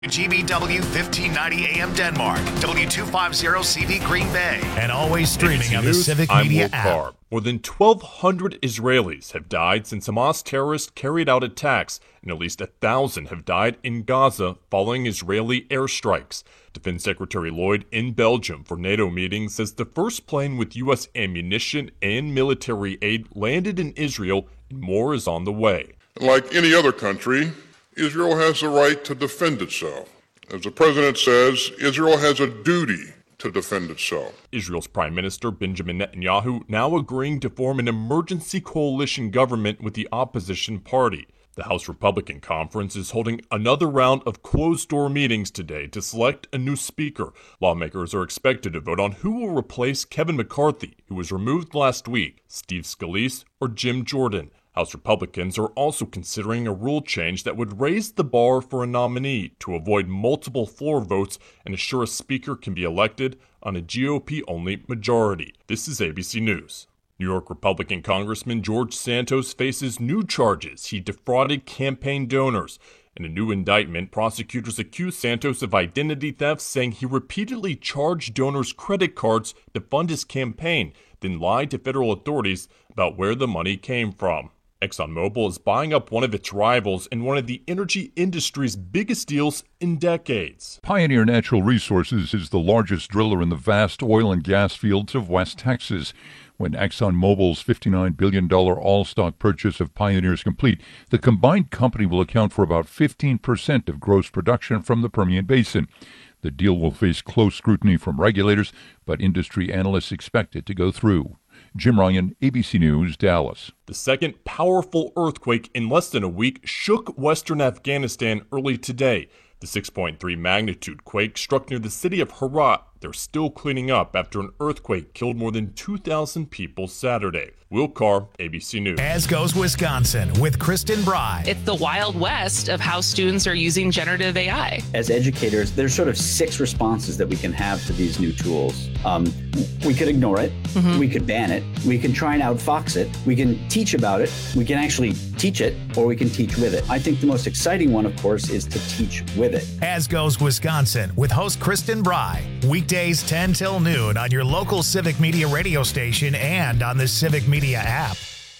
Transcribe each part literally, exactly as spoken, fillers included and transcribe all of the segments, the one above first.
G B W fifteen ninety A M Denmark, W two fifty C V Green Bay, and always streaming on the Civic I'm Media Will app. Carr. More than twelve hundred Israelis have died since Hamas terrorists carried out attacks, and at least one thousand have died in Gaza following Israeli airstrikes. Defense Secretary Lloyd in Belgium for NATO meetings says the first plane with U S ammunition and military aid landed in Israel, and more is on the way. Like any other country, Israel has the right to defend itself. As the president says, Israel has a duty to defend itself. Israel's Prime Minister Benjamin Netanyahu now agreeing to form an emergency coalition government with the opposition party. The House Republican Conference is holding another round of closed-door meetings today to select a new speaker. Lawmakers are expected to vote on who will replace Kevin McCarthy, who was removed last week, Steve Scalise, or Jim Jordan. House Republicans are also considering a rule change that would raise the bar for a nominee to avoid multiple floor votes and assure a speaker can be elected on a G O P-only majority. This is A B C News. New York Republican Congressman George Santos faces new charges. He defrauded campaign donors. In a new indictment, prosecutors accuse Santos of identity theft, saying he repeatedly charged donors credit cards to fund his campaign, then lied to federal authorities about where the money came from. ExxonMobil is buying up one of its rivals in one of the energy industry's biggest deals in decades. Pioneer Natural Resources is the largest driller in the vast oil and gas fields of West Texas. When ExxonMobil's fifty-nine billion dollars all-stock purchase of Pioneer is complete, the combined company will account for about fifteen percent of gross production from the Permian Basin. The deal will face close scrutiny from regulators, but industry analysts expect it to go through. Jim Ryan, A B C News, Dallas. The second powerful earthquake in less than a week shook western Afghanistan early today. The six point three magnitude quake struck near the city of Herat. They're still cleaning up after an earthquake killed more than two thousand people Saturday. Will Carr, A B C News. As goes Wisconsin with Kristen Bry. It's the wild west of how students are using generative A I. As educators, there's sort of six responses that we can have to these new tools. Um, we could ignore it. Mm-hmm. We could ban it. We can try and outfox it. We can teach about it. We can actually teach it, or we can teach with it. I think the most exciting one, of course, is to teach with it. As goes Wisconsin with host Kristen Bry. Weekdays ten till noon on your local Civic Media radio station and on the Civic Media app.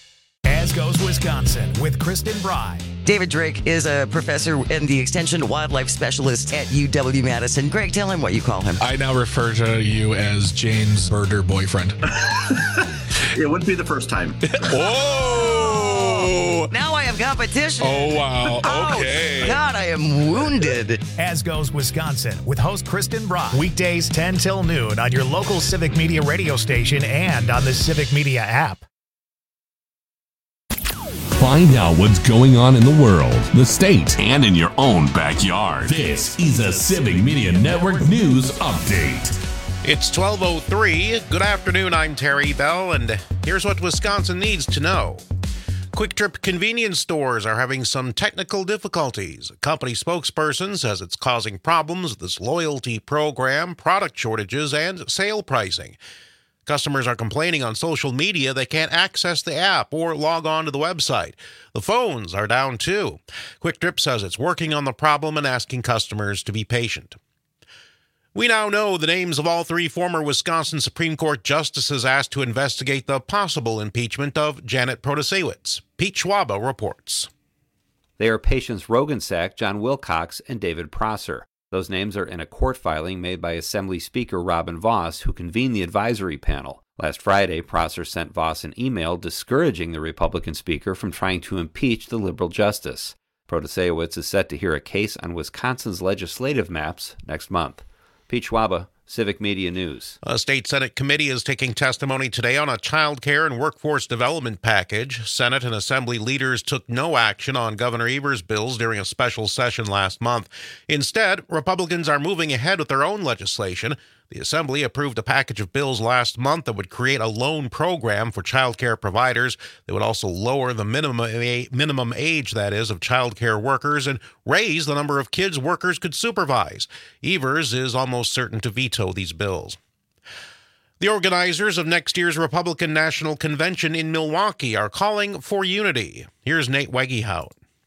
As goes Wisconsin with Kristen Bry. David Drake is a professor and the Extension Wildlife Specialist at U W-Madison. Greg, tell him what you call him. I now refer to you as Jane's birder boyfriend. It wouldn't be the first time. Whoa! Now I have competition. Oh, wow. Okay. Oh, God, I am wounded. As goes Wisconsin with host Kristen Bry. Weekdays ten till noon on your local Civic Media radio station and on the Civic Media app. Find out what's going on in the world, the state, and in your own backyard. This is a Civic Media Network News Update. It's twelve oh three. Good afternoon, I'm Terry Bell, and here's what Wisconsin needs to know. Quick Trip convenience stores are having some technical difficulties. A company spokesperson says it's causing problems with its loyalty program, product shortages, and sale pricing. Customers are complaining on social media they can't access the app or log on to the website. The phones are down too. Quick Trip says it's working on the problem and asking customers to be patient. We now know the names of all three former Wisconsin Supreme Court justices asked to investigate the possible impeachment of Janet Protasiewicz. Pete Schwaba reports. They are Patience Rogensack, John Wilcox, and David Prosser. Those names are in a court filing made by Assembly Speaker Robin Vos, who convened the advisory panel. Last Friday, Prosser sent Vos an email discouraging the Republican speaker from trying to impeach the liberal justice. Protasiewicz is set to hear a case on Wisconsin's legislative maps next month. Pete Schwaba, Civic Media News. A state Senate committee is taking testimony today on a child care and workforce development package. Senate and Assembly leaders took no action on Governor Evers' bills during a special session last month. Instead, Republicans are moving ahead with their own legislation. The Assembly approved a package of bills last month that would create a loan program for child care providers. They would also lower the minimum minimum age, that is, of child care workers and raise the number of kids workers could supervise. Evers is almost certain to veto these bills. The organizers of next year's Republican National Convention in Milwaukee are calling for unity. Here's Nate Wegehout.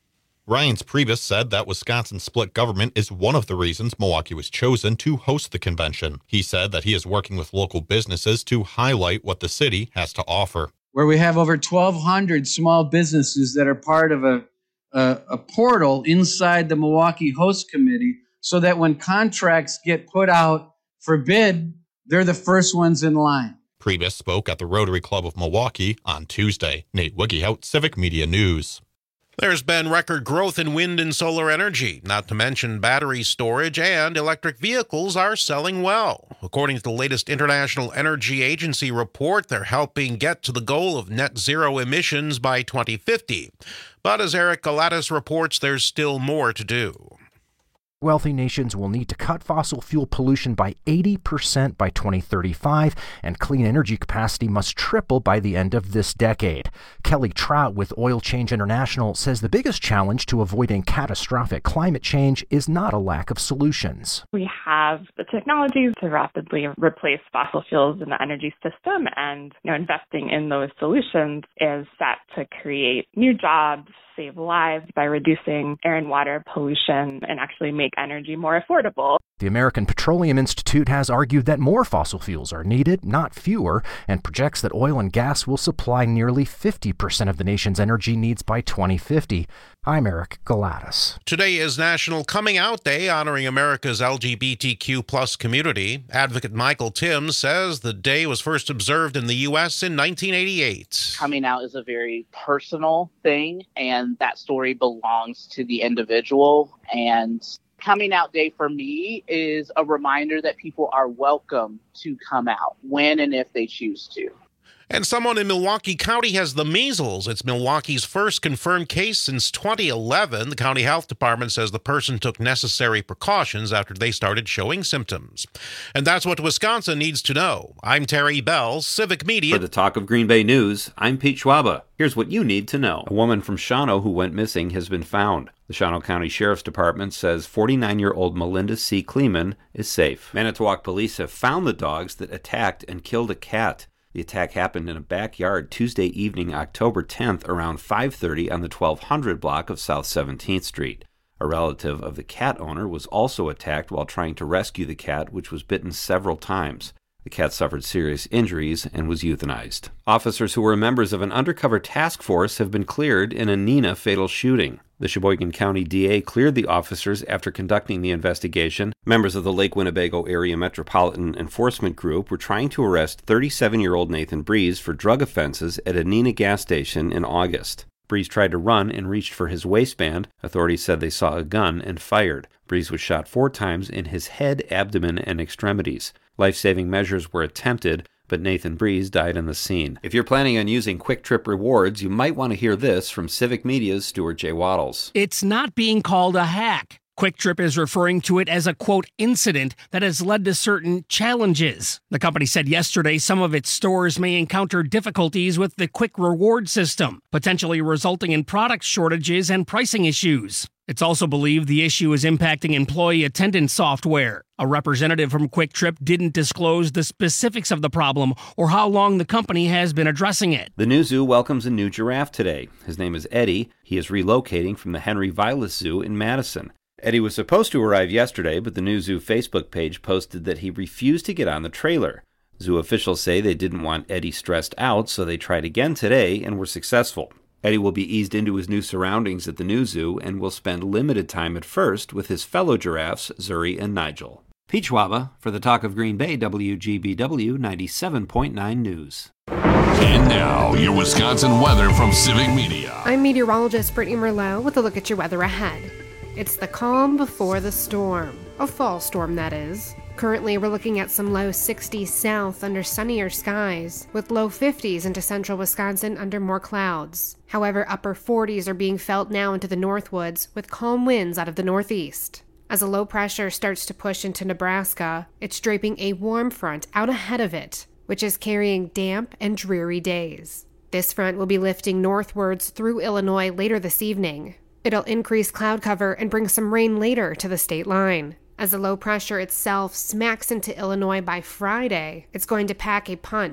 Reince Priebus said that Wisconsin's split government is one of the reasons Milwaukee was chosen to host the convention. He said that he is working with local businesses to highlight what the city has to offer. Where we have over twelve hundred small businesses that are part of a, a, a portal inside the Milwaukee Host Committee, so that when contracts get put out for bid, they're the first ones in line. Priebus spoke at the Rotary Club of Milwaukee on Tuesday. Nate Wiggyhout, Civic Media News. There's been record growth in wind and solar energy, not to mention battery storage, and electric vehicles are selling well. According to the latest International Energy Agency report, they're helping get to the goal of net zero emissions by twenty fifty. But as Eric Galatis reports, there's still more to do. Wealthy nations will need to cut fossil fuel pollution by eighty percent by twenty thirty-five, and clean energy capacity must triple by the end of this decade. Kelly Trout with Oil Change International says the biggest challenge to avoiding catastrophic climate change is not a lack of solutions. We have the technologies to rapidly replace fossil fuels in the energy system, and you know, investing in those solutions is set to create new jobs, save lives by reducing air and water pollution, and actually make energy more affordable. The American Petroleum Institute has argued that more fossil fuels are needed, not fewer, and projects that oil and gas will supply nearly fifty percent of the nation's energy needs by twenty fifty. I'm Eric Galatis. Today is National Coming Out Day, honoring America's L G B T Q plus community. Advocate Michael Timms says the day was first observed in the U S in nineteen eighty-eight. Coming out is a very personal thing, and that story belongs to the individual. And Coming Out Day for me is a reminder that people are welcome to come out when and if they choose to. And someone in Milwaukee County has the measles. It's Milwaukee's first confirmed case since twenty eleven. The county health department says the person took necessary precautions after they started showing symptoms. And that's what Wisconsin needs to know. I'm Terry Bell, Civic Media. For the Talk of Green Bay News, I'm Pete Schwaba. Here's what you need to know. A woman from Shawano who went missing has been found. The Shawano County Sheriff's Department says forty-nine-year-old Melinda C. Kleeman is safe. Manitowoc police have found the dogs that attacked and killed a cat. The attack happened in a backyard Tuesday evening, October tenth, around five thirty on the twelve hundred block of South seventeenth Street. A relative of the cat owner was also attacked while trying to rescue the cat, which was bitten several times. The cat suffered serious injuries and was euthanized. Officers who were members of an undercover task force have been cleared in a Neenah fatal shooting. The Sheboygan County D A cleared the officers after conducting the investigation. Members of the Lake Winnebago Area Metropolitan Enforcement Group were trying to arrest thirty-seven-year-old Nathan Breeze for drug offenses at a Neenah gas station in August. Breeze tried to run and reached for his waistband. Authorities said they saw a gun and fired. Breeze was shot four times in his head, abdomen, and extremities. Life-saving measures were attempted, but Nathan Breeze died on the scene. If you're planning on using Quick Trip rewards, you might want to hear this from Civic Media's Stuart J. Waddles. It's not being called a hack. Quick Trip is referring to it as a, quote, incident that has led to certain challenges. The company said yesterday some of its stores may encounter difficulties with the Quick Reward system, potentially resulting in product shortages and pricing issues. It's also believed the issue is impacting employee attendance software. A representative from Quick Trip didn't disclose the specifics of the problem or how long the company has been addressing it. The new zoo welcomes a new giraffe today. His name is Eddie. He is relocating from the Henry Vilas Zoo in Madison. Eddie was supposed to arrive yesterday, but the new zoo Facebook page posted that he refused to get on the trailer. Zoo officials say they didn't want Eddie stressed out, so they tried again today and were successful. Eddie will be eased into his new surroundings at the new zoo and will spend limited time at first with his fellow giraffes, Zuri and Nigel. Pete Schwaba for the Talk of Green Bay, W G B W ninety-seven point nine News. And now, your Wisconsin weather from Civic Media. I'm meteorologist Brittany Merlot with a look at your weather ahead. It's the calm before the storm. A fall storm, that is. Currently, we're looking at some low sixties south under sunnier skies, with low fifties into central Wisconsin under more clouds. However, upper forties are being felt now into the Northwoods, with calm winds out of the northeast. As a low pressure starts to push into Nebraska, it's draping a warm front out ahead of it, which is carrying damp and dreary days. This front will be lifting northwards through Illinois later this evening. It'll increase cloud cover and bring some rain later to the state line. As the low pressure itself smacks into Illinois by Friday, it's going to pack a punch,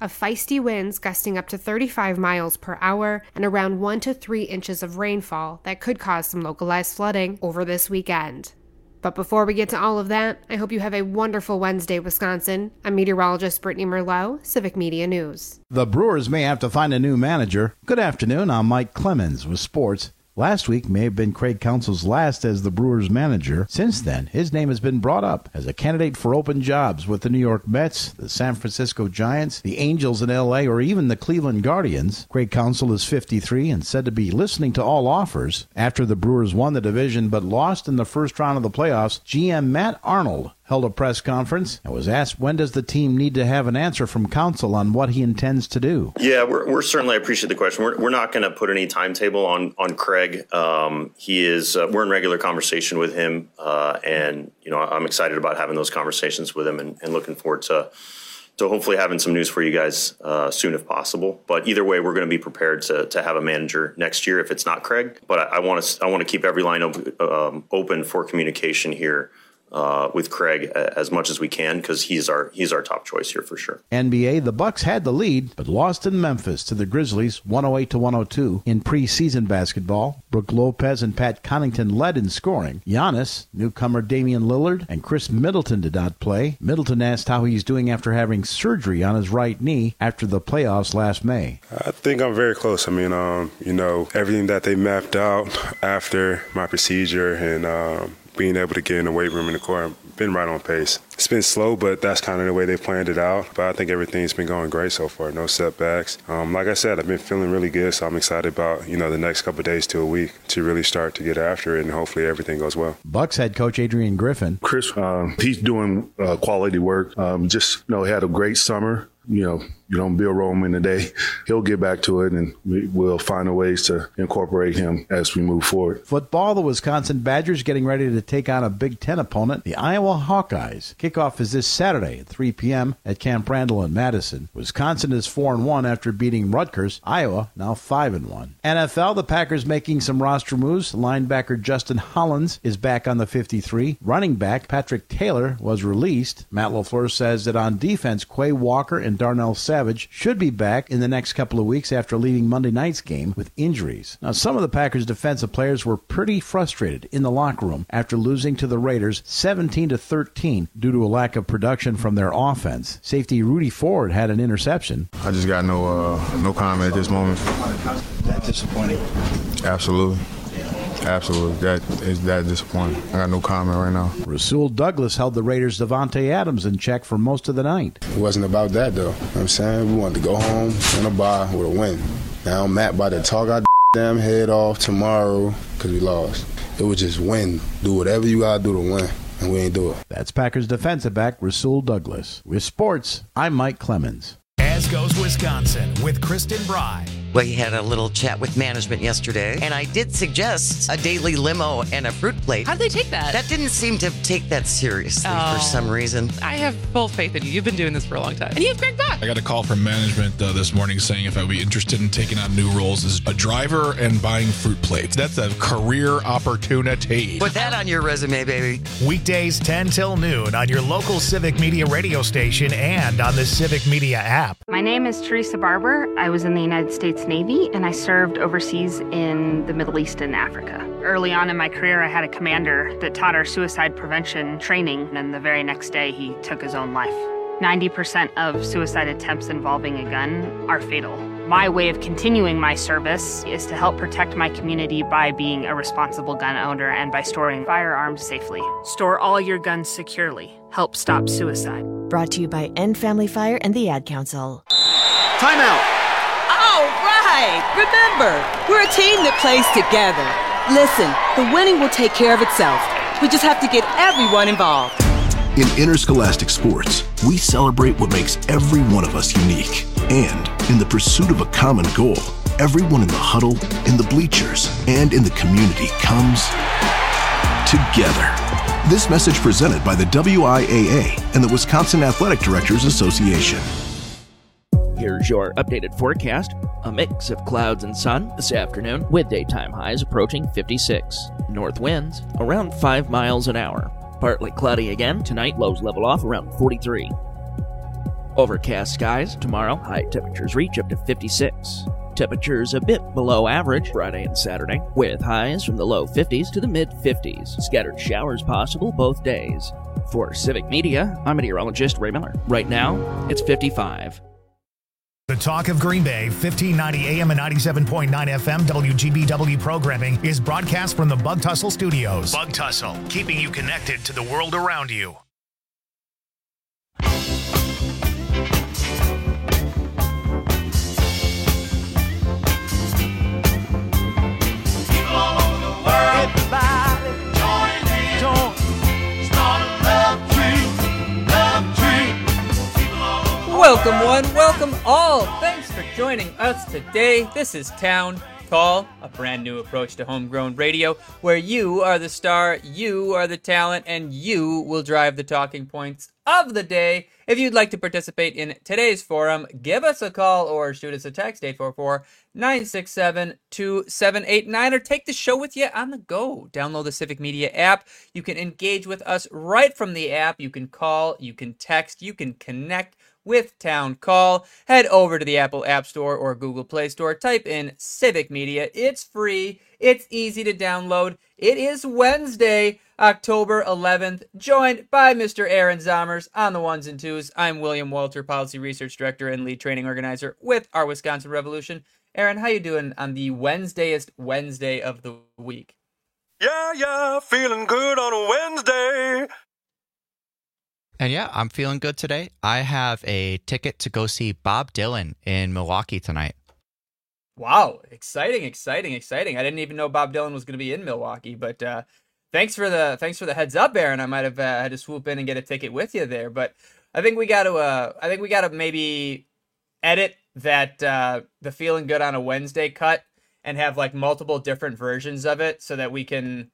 of feisty winds gusting up to thirty-five miles per hour and around one to three inches of rainfall that could cause some localized flooding over this weekend. But before we get to all of that, I hope you have a wonderful Wednesday, Wisconsin. I'm meteorologist Brittany Merlot, Civic Media News. The Brewers may have to find a new manager. Good afternoon, I'm Mike Clemens with sports. Last week may have been Craig Counsell's last as the Brewers manager. Since then, his name has been brought up as a candidate for open jobs with the New York Mets, the San Francisco Giants, the Angels in L A, or even the Cleveland Guardians. Craig Counsell is fifty-three and said to be listening to all offers. After the Brewers won the division but lost in the first round of the playoffs, G M Matt Arnold held a press conference and was asked when does the team need to have an answer from Counsell on what he intends to do. Yeah, we're, we're certainly, I appreciate the question. We're, we're not going to put any timetable on on Craig. Um, he is, uh, we're in regular conversation with him, uh, and you know, I'm excited about having those conversations with him, and, and looking forward to to hopefully having some news for you guys uh, soon if possible. But either way, we're going to be prepared to to have a manager next year if it's not Craig. But I, I want to I want to keep every line op- um, open for communication here. Uh, with Craig as much as we can, because he's our he's our top choice here for sure. N B A, the Bucks had the lead, but lost in Memphis to the Grizzlies, one oh eight to one oh two. In preseason basketball, Brook Lopez and Pat Connaughton led in scoring. Giannis, newcomer Damian Lillard, and Chris Middleton did not play. Middleton asked how he's doing after having surgery on his right knee after the playoffs last May. I think I'm very close. I mean, um, you know, everything that they mapped out after my procedure and um, being able to get in the weight room in the court, I've been right on pace. It's been slow, but that's kind of the way they planned it out. But I think everything's been going great so far. No setbacks. Um, like I said, I've been feeling really good, so I'm excited about, you know, the next couple of days to a week to really start to get after it, and hopefully everything goes well. Bucks head coach Adrian Griffin. Chris, um, he's doing uh, quality work. Um, just, you know, he had a great summer. You know, you don't build Rome in a day. He'll get back to it, and we, we'll find a ways to incorporate him as we move forward. Football, the Wisconsin Badgers getting ready to take on a Big Ten opponent, the Iowa Hawkeyes. Kickoff is this Saturday at three p.m. at Camp Randall in Madison. Wisconsin is four and one after beating Rutgers. Iowa now five and one. N F L, the Packers making some roster moves. Linebacker Justin Hollins is back on the fifty-three. Running back Patrick Taylor was released. Matt LaFleur says that on defense, Quay Walker and Darnell Savage should be back in the next couple of weeks after leaving Monday night's game with injuries. Now, some of the Packers' defensive players were pretty frustrated in the locker room after losing to the Raiders seventeen to thirteen due to a lack of production from their offense. Safety Rudy Ford had an interception. I just got no uh, no comment at this moment. That's disappointing. Absolutely. Absolutely. That is that disappointing. I got no comment right now. Rasul Douglas held the Raiders' Devontae Adams in check for most of the night. It wasn't about that, though. You know what I'm saying? We wanted to go home in a bye with a win. Now Matt about to talk our damn head off tomorrow because we lost. It was just win. Do whatever you got to do to win, and we ain't do it. That's Packers defensive back Rasul Douglas. With sports, I'm Mike Clemens. As goes Wisconsin with Kristen Bry. We had a little chat with management yesterday, and I did suggest a daily limo and a fruit plate. How did they take that? That didn't seem to take that seriously Oh. for some reason. I have full faith in you. You've been doing this for a long time. And you have Greg Bach. I got a call from management uh, this morning saying if I would be interested in taking on new roles as a driver and buying fruit plates. That's a career opportunity. Put that on your resume, baby. Weekdays ten till noon on your local Civic Media radio station and on the Civic Media app. My name is Teresa Barber. I was in the United States Navy, and I served overseas in the Middle East and Africa. Early on in my career, I had a commander that taught our suicide prevention training, and the very next day, he took his own life. ninety percent of suicide attempts involving a gun are fatal. My way of continuing my service is to help protect my community by being a responsible gun owner and by storing firearms safely. Store all your guns securely. Help stop suicide. Brought to you by End Family Fire and the Ad Council. Timeout! All right! Remember, we're a team that plays together. Listen, the winning will take care of itself. We just have to get everyone involved. In interscholastic sports, we celebrate what makes every one of us unique. And in the pursuit of a common goal, everyone in the huddle, in the bleachers, and in the community comes together. This message presented by the W I A A and the Wisconsin Athletic Directors Association. Here's your updated forecast. A mix of clouds and sun this afternoon with daytime highs approaching fifty-six. North winds around five miles an hour. Partly cloudy again tonight, lows level off around forty-three. Overcast skies tomorrow. High temperatures reach up to fifty-six. Temperatures a bit below average Friday and Saturday, with highs from the low fifties to the mid-fifties. Scattered showers possible both days. For Civic Media, I'm meteorologist Ray Miller. Right now, it's fifty-five. The Talk of Green Bay, fifteen ninety A M and ninety-seven point nine F M W G B W programming is broadcast from the Bug Tussle Studios. Bug Tussle, keeping you connected to the world around you. Welcome one, welcome all. Thanks for joining us today. This is Town Call, a brand new approach to homegrown radio where you are the star, you are the talent, and you will drive the talking points of the day. If you'd like to participate in today's forum, give us a call or shoot us a text, eight four four, nine six seven, two seven eight nine, or take the show with you on the go. Download the Civic Media app. You can engage with us right from the app. You can call, you can text, you can connect with Town Call. Head over to the Apple App Store or Google Play Store. Type in Civic Media. It's free. It's easy to download. It is Wednesday, October eleventh, joined by Mister Aaron Zomers on the ones and twos. I'm William Walter, Policy Research Director and Lead Training Organizer with our Wisconsin Revolution. Aaron, how you doing on the Wednesdayest Wednesday of the week? Yeah, yeah, feeling good on a Wednesday. And yeah, I'm feeling good today. I have a ticket to go see Bob Dylan in Milwaukee tonight. Wow, exciting, exciting, exciting. I didn't even know Bob Dylan was going to be in Milwaukee, but uh, thanks for the thanks for the heads up, Aaron. I might have uh, had to swoop in and get a ticket with you there, but I think we got to uh, I think we got to maybe edit that uh, the feeling good on a Wednesday cut and have like multiple different versions of it so that we can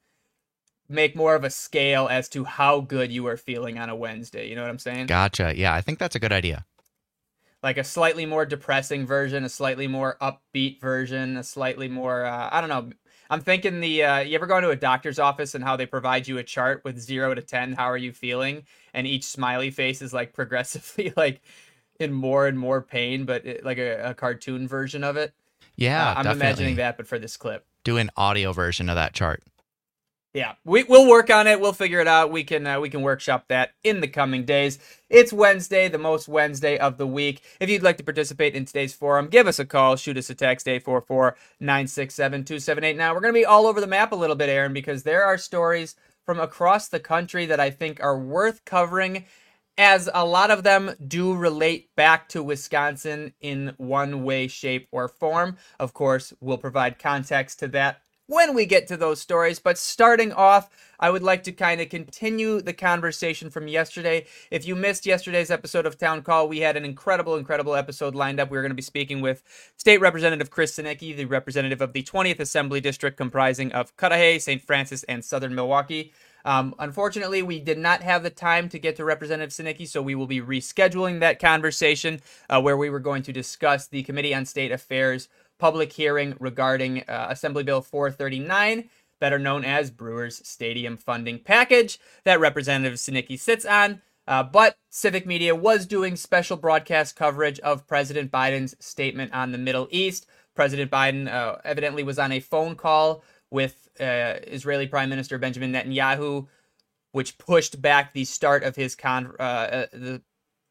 make more of a scale as to how good you are feeling on a Wednesday. You know what I'm saying? Gotcha. Yeah, I think that's a good idea. Like a slightly more depressing version, a slightly more upbeat version, a slightly more, uh, I don't know. I'm thinking the, uh, you ever go into a doctor's office and how they provide you a chart with zero to ten, how are you feeling? And each smiley face is like progressively like in more and more pain, but it, like a, a cartoon version of it. Yeah, uh, I'm definitely. imagining that, but for this clip. Do an audio version of that chart. Yeah, we, we'll work on it. We'll figure it out. We can uh, we can workshop that in the coming days. It's Wednesday, the most Wednesday of the week. If you'd like to participate in today's forum, give us a call. Shoot us a text, eight four four, nine six seven, two seven eight. Now, we're going to be all over the map a little bit, Aaron, because there are stories from across the country that I think are worth covering, as a lot of them do relate back to Wisconsin in one way, shape, or form. Of course, we'll provide context to that when we get to those stories. But starting off, I would like to kind of continue the conversation from yesterday. If you missed yesterday's episode of Town Call, we had an incredible, incredible episode lined up. We were going to be speaking with State Representative Chris Sinicki, the representative of the twentieth Assembly District comprising of Cudahy, Saint Francis, and Southern Milwaukee. Um, unfortunately, we did not have the time to get to Representative Sinicki, so we will be rescheduling that conversation uh, where we were going to discuss the Committee on State Affairs public hearing regarding uh, Assembly Bill four thirty-nine, better known as Brewers Stadium Funding Package, that Representative Sinicki sits on. Uh, but Civic Media was doing special broadcast coverage of President Biden's statement on the Middle East. President Biden uh, evidently was on a phone call with uh, Israeli Prime Minister Benjamin Netanyahu, which pushed back the start of his con uh, uh, the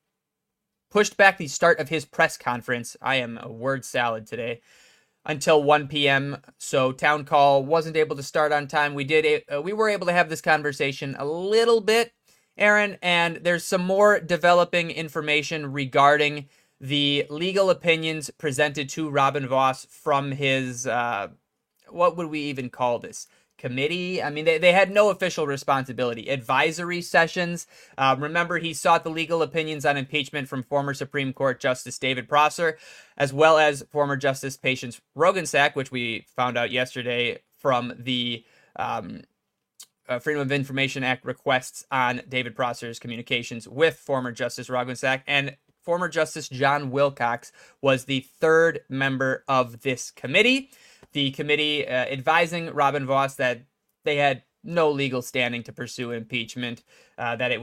pushed back the start of his press conference. I am a word salad today. Until one p.m. So Town Call wasn't able to start on time. We did. Uh, we were able to have this conversation a little bit, Aaron, and there's some more developing information regarding the legal opinions presented to Robin Vos from his, uh, what would we even call this? Committee? I mean, they, they had no official responsibility. Advisory sessions. Uh, remember, he sought the legal opinions on impeachment from former Supreme Court Justice David Prosser, as well as former Justice Patience Roggensack, which we found out yesterday from the um, uh, Freedom of Information Act requests on David Prosser's communications with former Justice Roggensack. And former Justice John Wilcox was the third member of this committee. The committee uh, advising Robin Vos that they had no legal standing to pursue impeachment, uh, that it was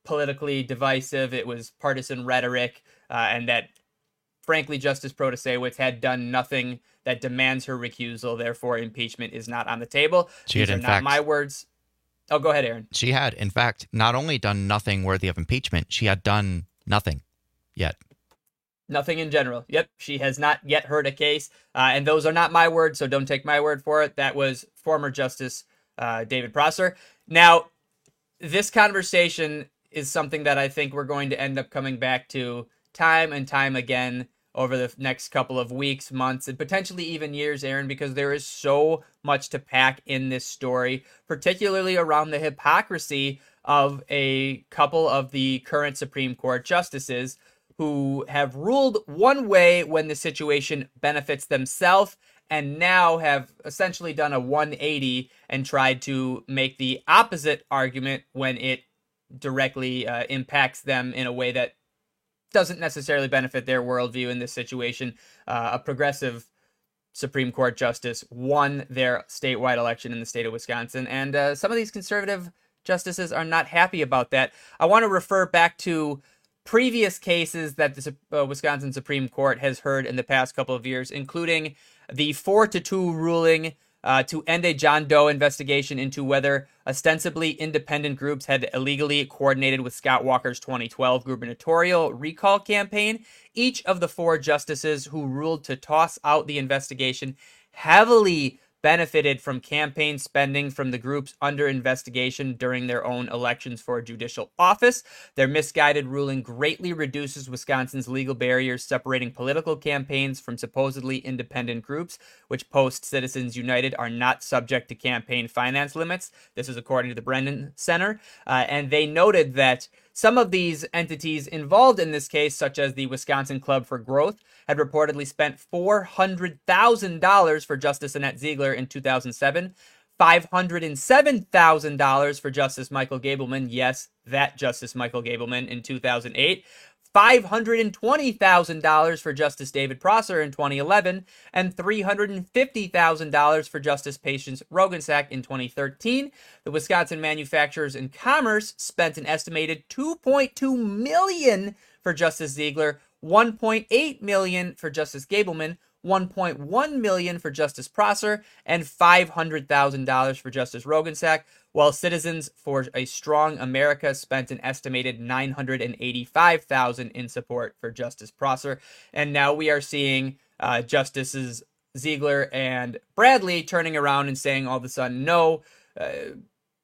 politically divisive. It was partisan rhetoric, uh, and that, frankly, Justice Protasewicz had done nothing that demands her recusal. Therefore, impeachment is not on the table. She These had, are in not fact, my words. Oh, go ahead, Aaron. She had, in fact, not only done nothing worthy of impeachment, she had done nothing yet. Nothing in general. Yep, she has not yet heard a case. Uh, and those are not my words, so don't take my word for it. That was former Justice uh, David Prosser. Now, this conversation is something that I think we're going to end up coming back to time and time again over the next couple of weeks, months, and potentially even years, Aaron, because there is so much to pack in this story, particularly around the hypocrisy of a couple of the current Supreme Court justices who have ruled one way when the situation benefits themselves, and now have essentially done a one eighty and tried to make the opposite argument when it directly uh, impacts them in a way that doesn't necessarily benefit their worldview in this situation. Uh, a progressive Supreme Court justice won their statewide election in the state of Wisconsin, and uh, some of these conservative justices are not happy about that. I want to refer back to previous cases that the uh, Wisconsin Supreme Court has heard in the past couple of years, including the four to two ruling uh, to end a John Doe investigation into whether ostensibly independent groups had illegally coordinated with Scott Walker's twenty twelve gubernatorial recall campaign. Each of the four justices who ruled to toss out the investigation heavily benefited from campaign spending from the groups under investigation during their own elections for judicial office. Their misguided ruling greatly reduces Wisconsin's legal barriers separating political campaigns from supposedly independent groups, which post Citizens United are not subject to campaign finance limits. This is according to the Brennan Center. Uh, and they noted that some of these entities involved in this case, such as the Wisconsin Club for Growth, had reportedly spent four hundred thousand dollars for Justice Annette Ziegler in two thousand seven, five hundred seven thousand dollars for Justice Michael Gableman, yes, that Justice Michael Gableman, in two thousand eight, five hundred twenty thousand dollars for Justice David Prosser in twenty eleven, and three hundred fifty thousand dollars for Justice Patience Rogensack in twenty thirteen. The Wisconsin Manufacturers and Commerce spent an estimated two point two million dollars for Justice Ziegler, one point eight million dollars for Justice Gableman, one point one million dollars for Justice Prosser, and five hundred thousand dollars for Justice Rogensack, while Citizens for a Strong America spent an estimated nine hundred eighty-five thousand dollars in support for Justice Prosser. And now we are seeing uh, Justices Ziegler and Bradley turning around and saying all of a sudden, no, uh,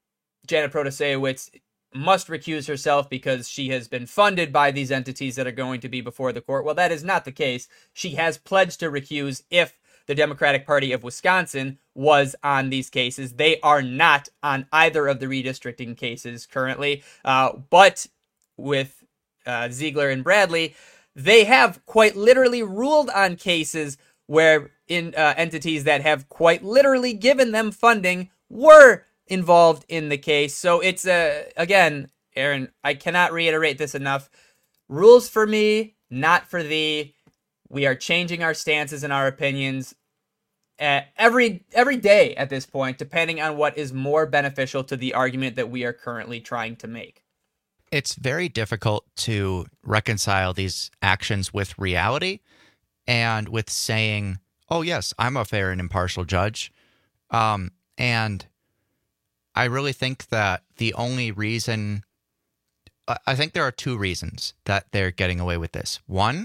Janet Protasewicz must recuse herself because she has been funded by these entities that are going to be before the court. Well, that is not the case. She has pledged to recuse if the Democratic Party of Wisconsin was on these cases. They are not on either of the redistricting cases currently. Uh, but with uh, Ziegler and Bradley, they have quite literally ruled on cases where in uh, entities that have quite literally given them funding were involved in the case. So it's, uh, again, Aaron, I cannot reiterate this enough. Rules for me, not for thee. We are changing our stances and our opinions uh, every every day at this point, depending on what is more beneficial to the argument that we are currently trying to make. It's very difficult to reconcile these actions with reality and with saying, oh, yes, I'm a fair and impartial judge. Um, and I really think that the only reason, I think there are two reasons that they're getting away with this. One,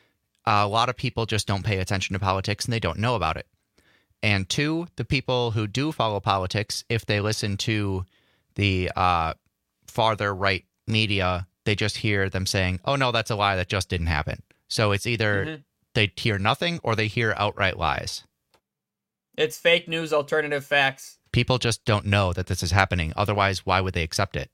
a lot of people just don't pay attention to politics and they don't know about it. And two, the people who do follow politics, if they listen to the uh, farther right media, they just hear them saying, oh, no, that's a lie. That just didn't happen. So it's either mm-hmm. they hear nothing or they hear outright lies. It's fake news, alternative facts. People just don't know that this is happening. Otherwise, why would they accept it?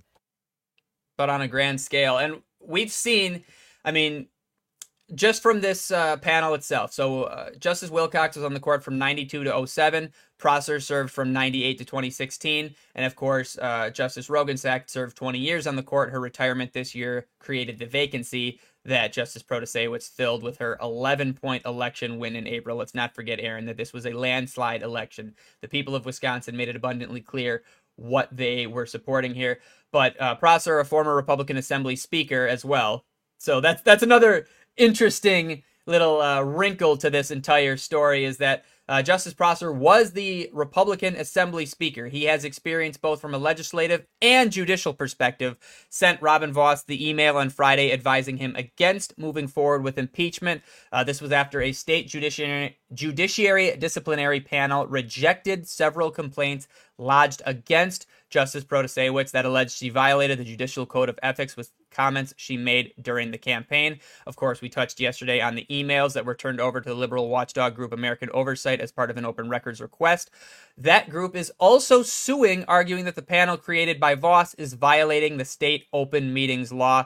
But on a grand scale. And we've seen, I mean, just from this uh, panel itself. So uh, Justice Wilcox was on the court from ninety-two to oh seven. Prosser served from ninety-eight to twenty sixteen. And of course, uh, Justice Rogensack served twenty years on the court. Her retirement this year created the vacancy that Justice Protasewicz filled with her eleven-point election win in April. Let's not forget, Aaron, that this was a landslide election. The people of Wisconsin made it abundantly clear what they were supporting here. but uh, Prosser, a former Republican Assembly Speaker as well. So that's that's another interesting little uh, wrinkle to this entire story, is that uh, Justice Prosser was the Republican Assembly Speaker. He has experience both from a legislative and judicial perspective. Sent Robin Vos the email on Friday advising him against moving forward with impeachment. Uh, this was after a state judiciary, judiciary disciplinary panel rejected several complaints lodged against Justice Protasewicz that alleged she violated the Judicial Code of Ethics with comments she made during the campaign. Of course, we touched yesterday on the emails that were turned over to the liberal watchdog group American Oversight as part of an open records request. That group is also suing, arguing that the panel created by Vos is violating the state open meetings law.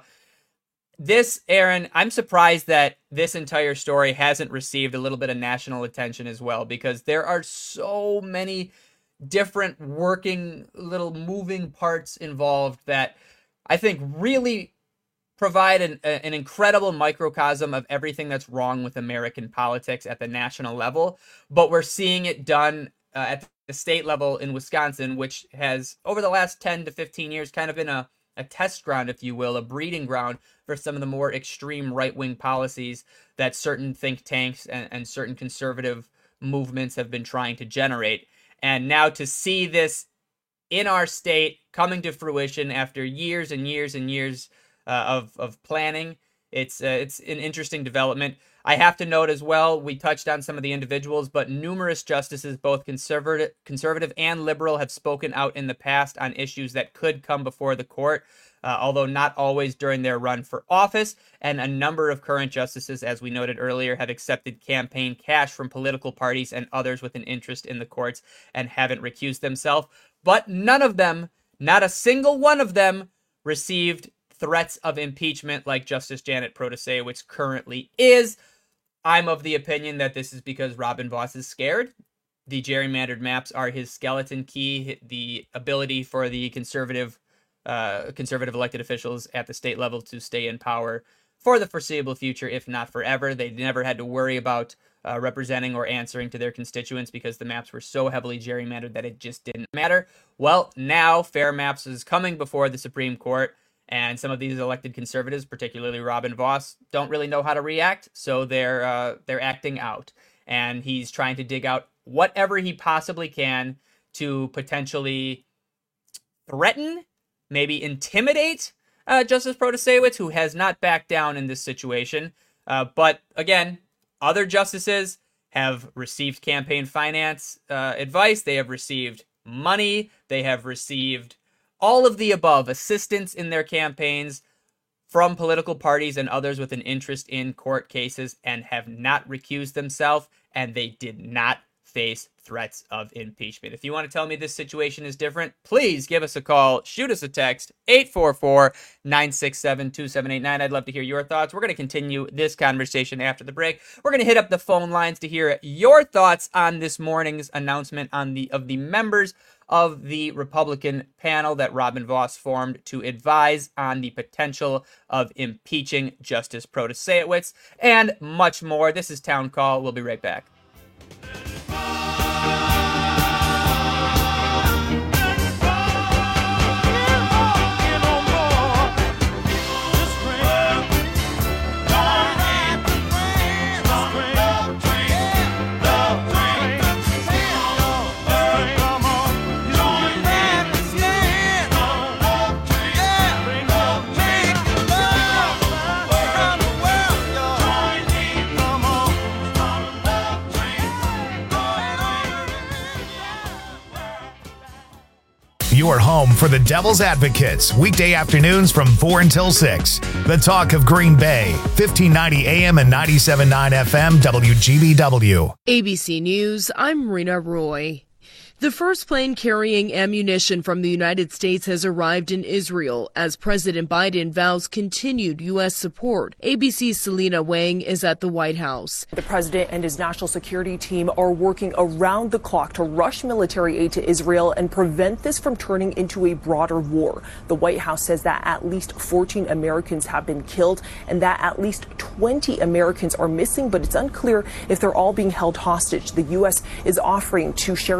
This, Aaron, I'm surprised that this entire story hasn't received a little bit of national attention as well, because there are so many different working little moving parts involved that I think really provide an, an incredible microcosm of everything that's wrong with American politics at the national level. But we're seeing it done uh, at the state level in Wisconsin, which has, over the last ten to fifteen years, kind of been a, a test ground, if you will, a breeding ground for some of the more extreme right-wing policies that certain think tanks and, and certain conservative movements have been trying to generate. And now to see this in our state coming to fruition after years and years and years uh, of of planning, it's uh, it's an interesting development. I have to note as well, we touched on some of the individuals, but numerous justices, both conservative, conservative and liberal, have spoken out in the past on issues that could come before the court, uh, although not always during their run for office. And a number of current justices, as we noted earlier, have accepted campaign cash from political parties and others with an interest in the courts and haven't recused themselves. But none of them, not a single one of them, received threats of impeachment like Justice Janet Protasewicz currently is. I'm of the opinion that this is because Robin Vos is scared. The gerrymandered maps are his skeleton key, the ability for the conservative uh, conservative elected officials at the state level to stay in power for the foreseeable future, if not forever. They never had to worry about uh, representing or answering to their constituents because the maps were so heavily gerrymandered that it just didn't matter. Well, now Fair Maps is coming before the Supreme Court, and some of these elected conservatives, particularly Robin Vos, don't really know how to react, so they're uh, they're acting out. And he's trying to dig out whatever he possibly can to potentially threaten, maybe intimidate uh, Justice Protasewicz, who has not backed down in this situation. Uh, but again, other justices have received campaign finance uh, advice. They have received money. They have received all of the above, assistance in their campaigns from political parties and others with an interest in court cases, and have not recused themselves, and they did not face threats of impeachment. If you want to tell me this situation is different, please give us a call, shoot us a text, eight four four, nine six seven, two seven eight nine. I'd love to hear your thoughts. We're going to continue this conversation after the break. We're going to hit up the phone lines to hear your thoughts on this morning's announcement on the of the members of the Republican panel that Robin Vos formed to advise on the potential of impeaching Justice Protasewicz, and much more. This is Town Call. We'll be right back. Your home for the Devil's Advocates, weekday afternoons from four until six. The talk of Green Bay, fifteen ninety A M and ninety-seven point nine F M, W G B W. A B C News, I'm Rena Roy. The first plane carrying ammunition from the United States has arrived in Israel as President Biden vows continued U S support. A B C's Selena Wang is at the White House. The president and his national security team are working around the clock to rush military aid to Israel and prevent this from turning into a broader war. The White House says that at least fourteen Americans have been killed and that at least twenty Americans are missing, but it's unclear if they're all being held hostage. The U S is offering to share intelligence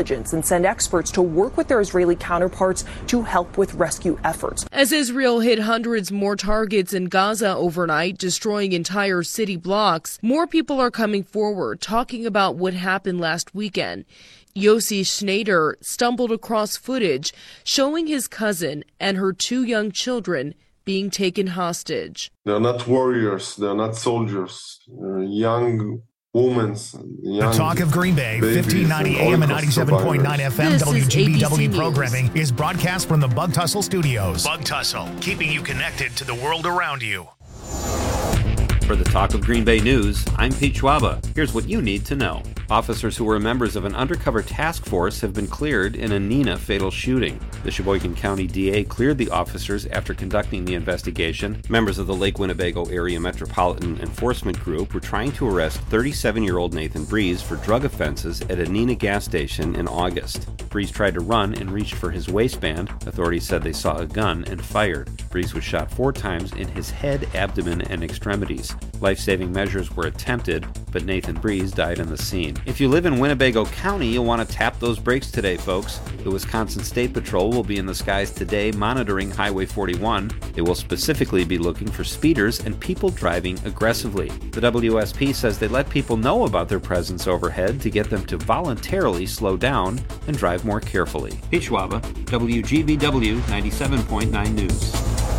intelligence and send experts to work with their Israeli counterparts to help with rescue efforts. As Israel hit hundreds more targets in Gaza overnight, destroying entire city blocks, more people are coming forward talking about what happened last weekend. Yossi Schneider stumbled across footage showing his cousin and her two young children being taken hostage. They're not warriors, they're not soldiers, they're young women. The Talk of Green Bay, fifteen ninety A M and ninety-seven point nine F M W G B W programming is broadcast from the Bug Tussle Studios. Bug Tussle, keeping you connected to the world around you. For the Talk of Green Bay News, I'm Pete Schwaba. Here's what you need to know. Officers who were members of an undercover task force have been cleared in a Neenah fatal shooting. The Sheboygan County D A cleared the officers after conducting the investigation. Members of the Lake Winnebago Area Metropolitan Enforcement Group were trying to arrest thirty-seven-year-old Nathan Breeze for drug offenses at a Neenah gas station in August. Breeze tried to run and reached for his waistband. Authorities said they saw a gun and fired. Breeze was shot four times in his head, abdomen, and extremities. Life-saving measures were attempted, but Nathan Breeze died on the scene. If you live in Winnebago County, you'll want to tap those brakes today, folks. The Wisconsin State Patrol will be in the skies today monitoring Highway forty-one. They will specifically be looking for speeders and people driving aggressively. The W S P says they let people know about their presence overhead to get them to voluntarily slow down and drive more carefully. Pete Schwaba, W G B W ninety-seven point nine News.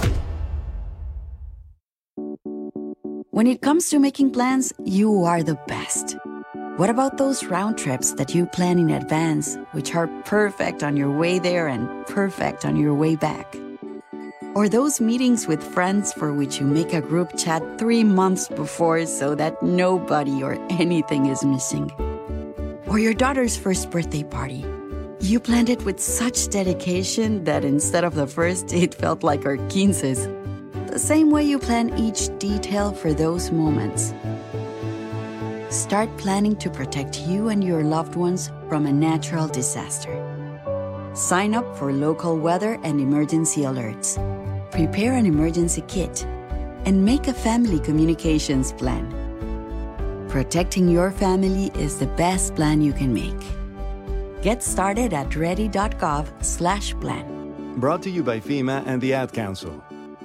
When it comes to making plans, you are the best. What about those round trips that you plan in advance, which are perfect on your way there and perfect on your way back? Or those meetings with friends for which you make a group chat three months before so that nobody or anything is missing? Or your daughter's first birthday party. You planned it with such dedication that instead of the first, it felt like our quinces. The same way you plan each detail for those moments. Start planning to protect you and your loved ones from a natural disaster. Sign up for local weather and emergency alerts. Prepare an emergency kit. And make a family communications plan. Protecting your family is the best plan you can make. Get started at ready.gov slash plan. Brought to you by FEMA and the Ad Council.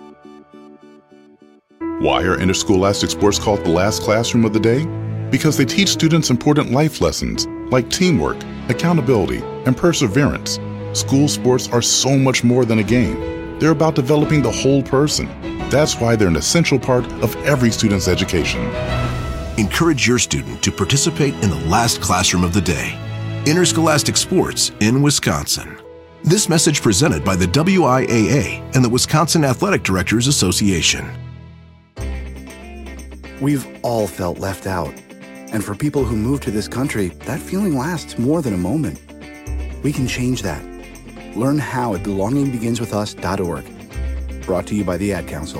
Why are interscholastic sports called the last classroom of the day? Because they teach students important life lessons like teamwork, accountability, and perseverance. School sports are so much more than a game. They're about developing the whole person. That's why they're an essential part of every student's education. Encourage your student to participate in the last classroom of the day. Interscholastic sports in Wisconsin. This message presented by the W I A A and the Wisconsin Athletic Directors Association. We've all felt left out. And for people who move to this country, that feeling lasts more than a moment. We can change that. Learn how at belonging begins with us dot org. Brought to you by the Ad Council.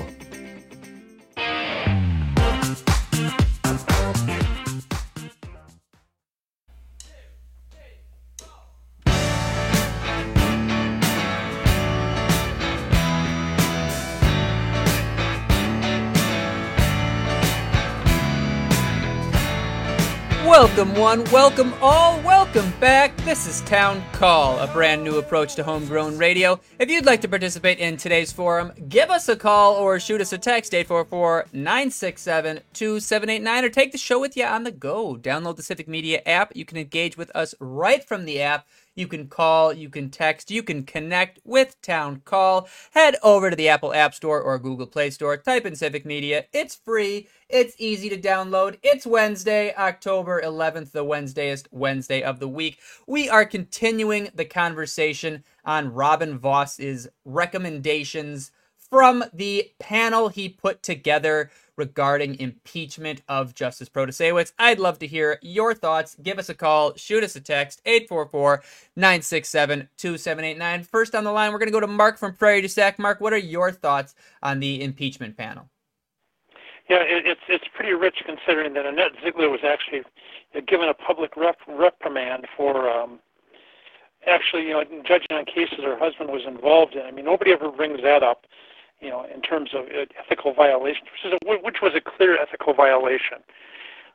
Welcome one, welcome all, welcome back. This is Town Call, a brand new approach to homegrown radio. If you'd like to participate in today's forum, give us a call or shoot us a text, eight four four, nine six seven, two seven eight nine, or take the show with you on the go. Download the Civic Media app. You can engage with us right from the app. You can call, you can text, you can connect with Town Call. Head over to the Apple App Store or Google Play Store. Type in Civic Media. It's free. It's easy to download. It's Wednesday, October eleventh, the Wednesdayest Wednesday of the week. We are continuing the conversation on Robin Voss's recommendations from the panel he put together regarding impeachment of Justice Protasewicz. I'd love to hear your thoughts. Give us a call. Shoot us a text, eight four four, nine six seven, two seven eight nine. First on the line, we're going to go to Mark from Prairie du Sac. Mark, what are your thoughts on the impeachment panel? Yeah, it, it's it's pretty rich considering that Annette Ziegler was actually given a public rep, reprimand for um, actually, you know, judging on cases her husband was involved in. I mean, nobody ever brings that up, you know, in terms of ethical violation, which was a clear ethical violation.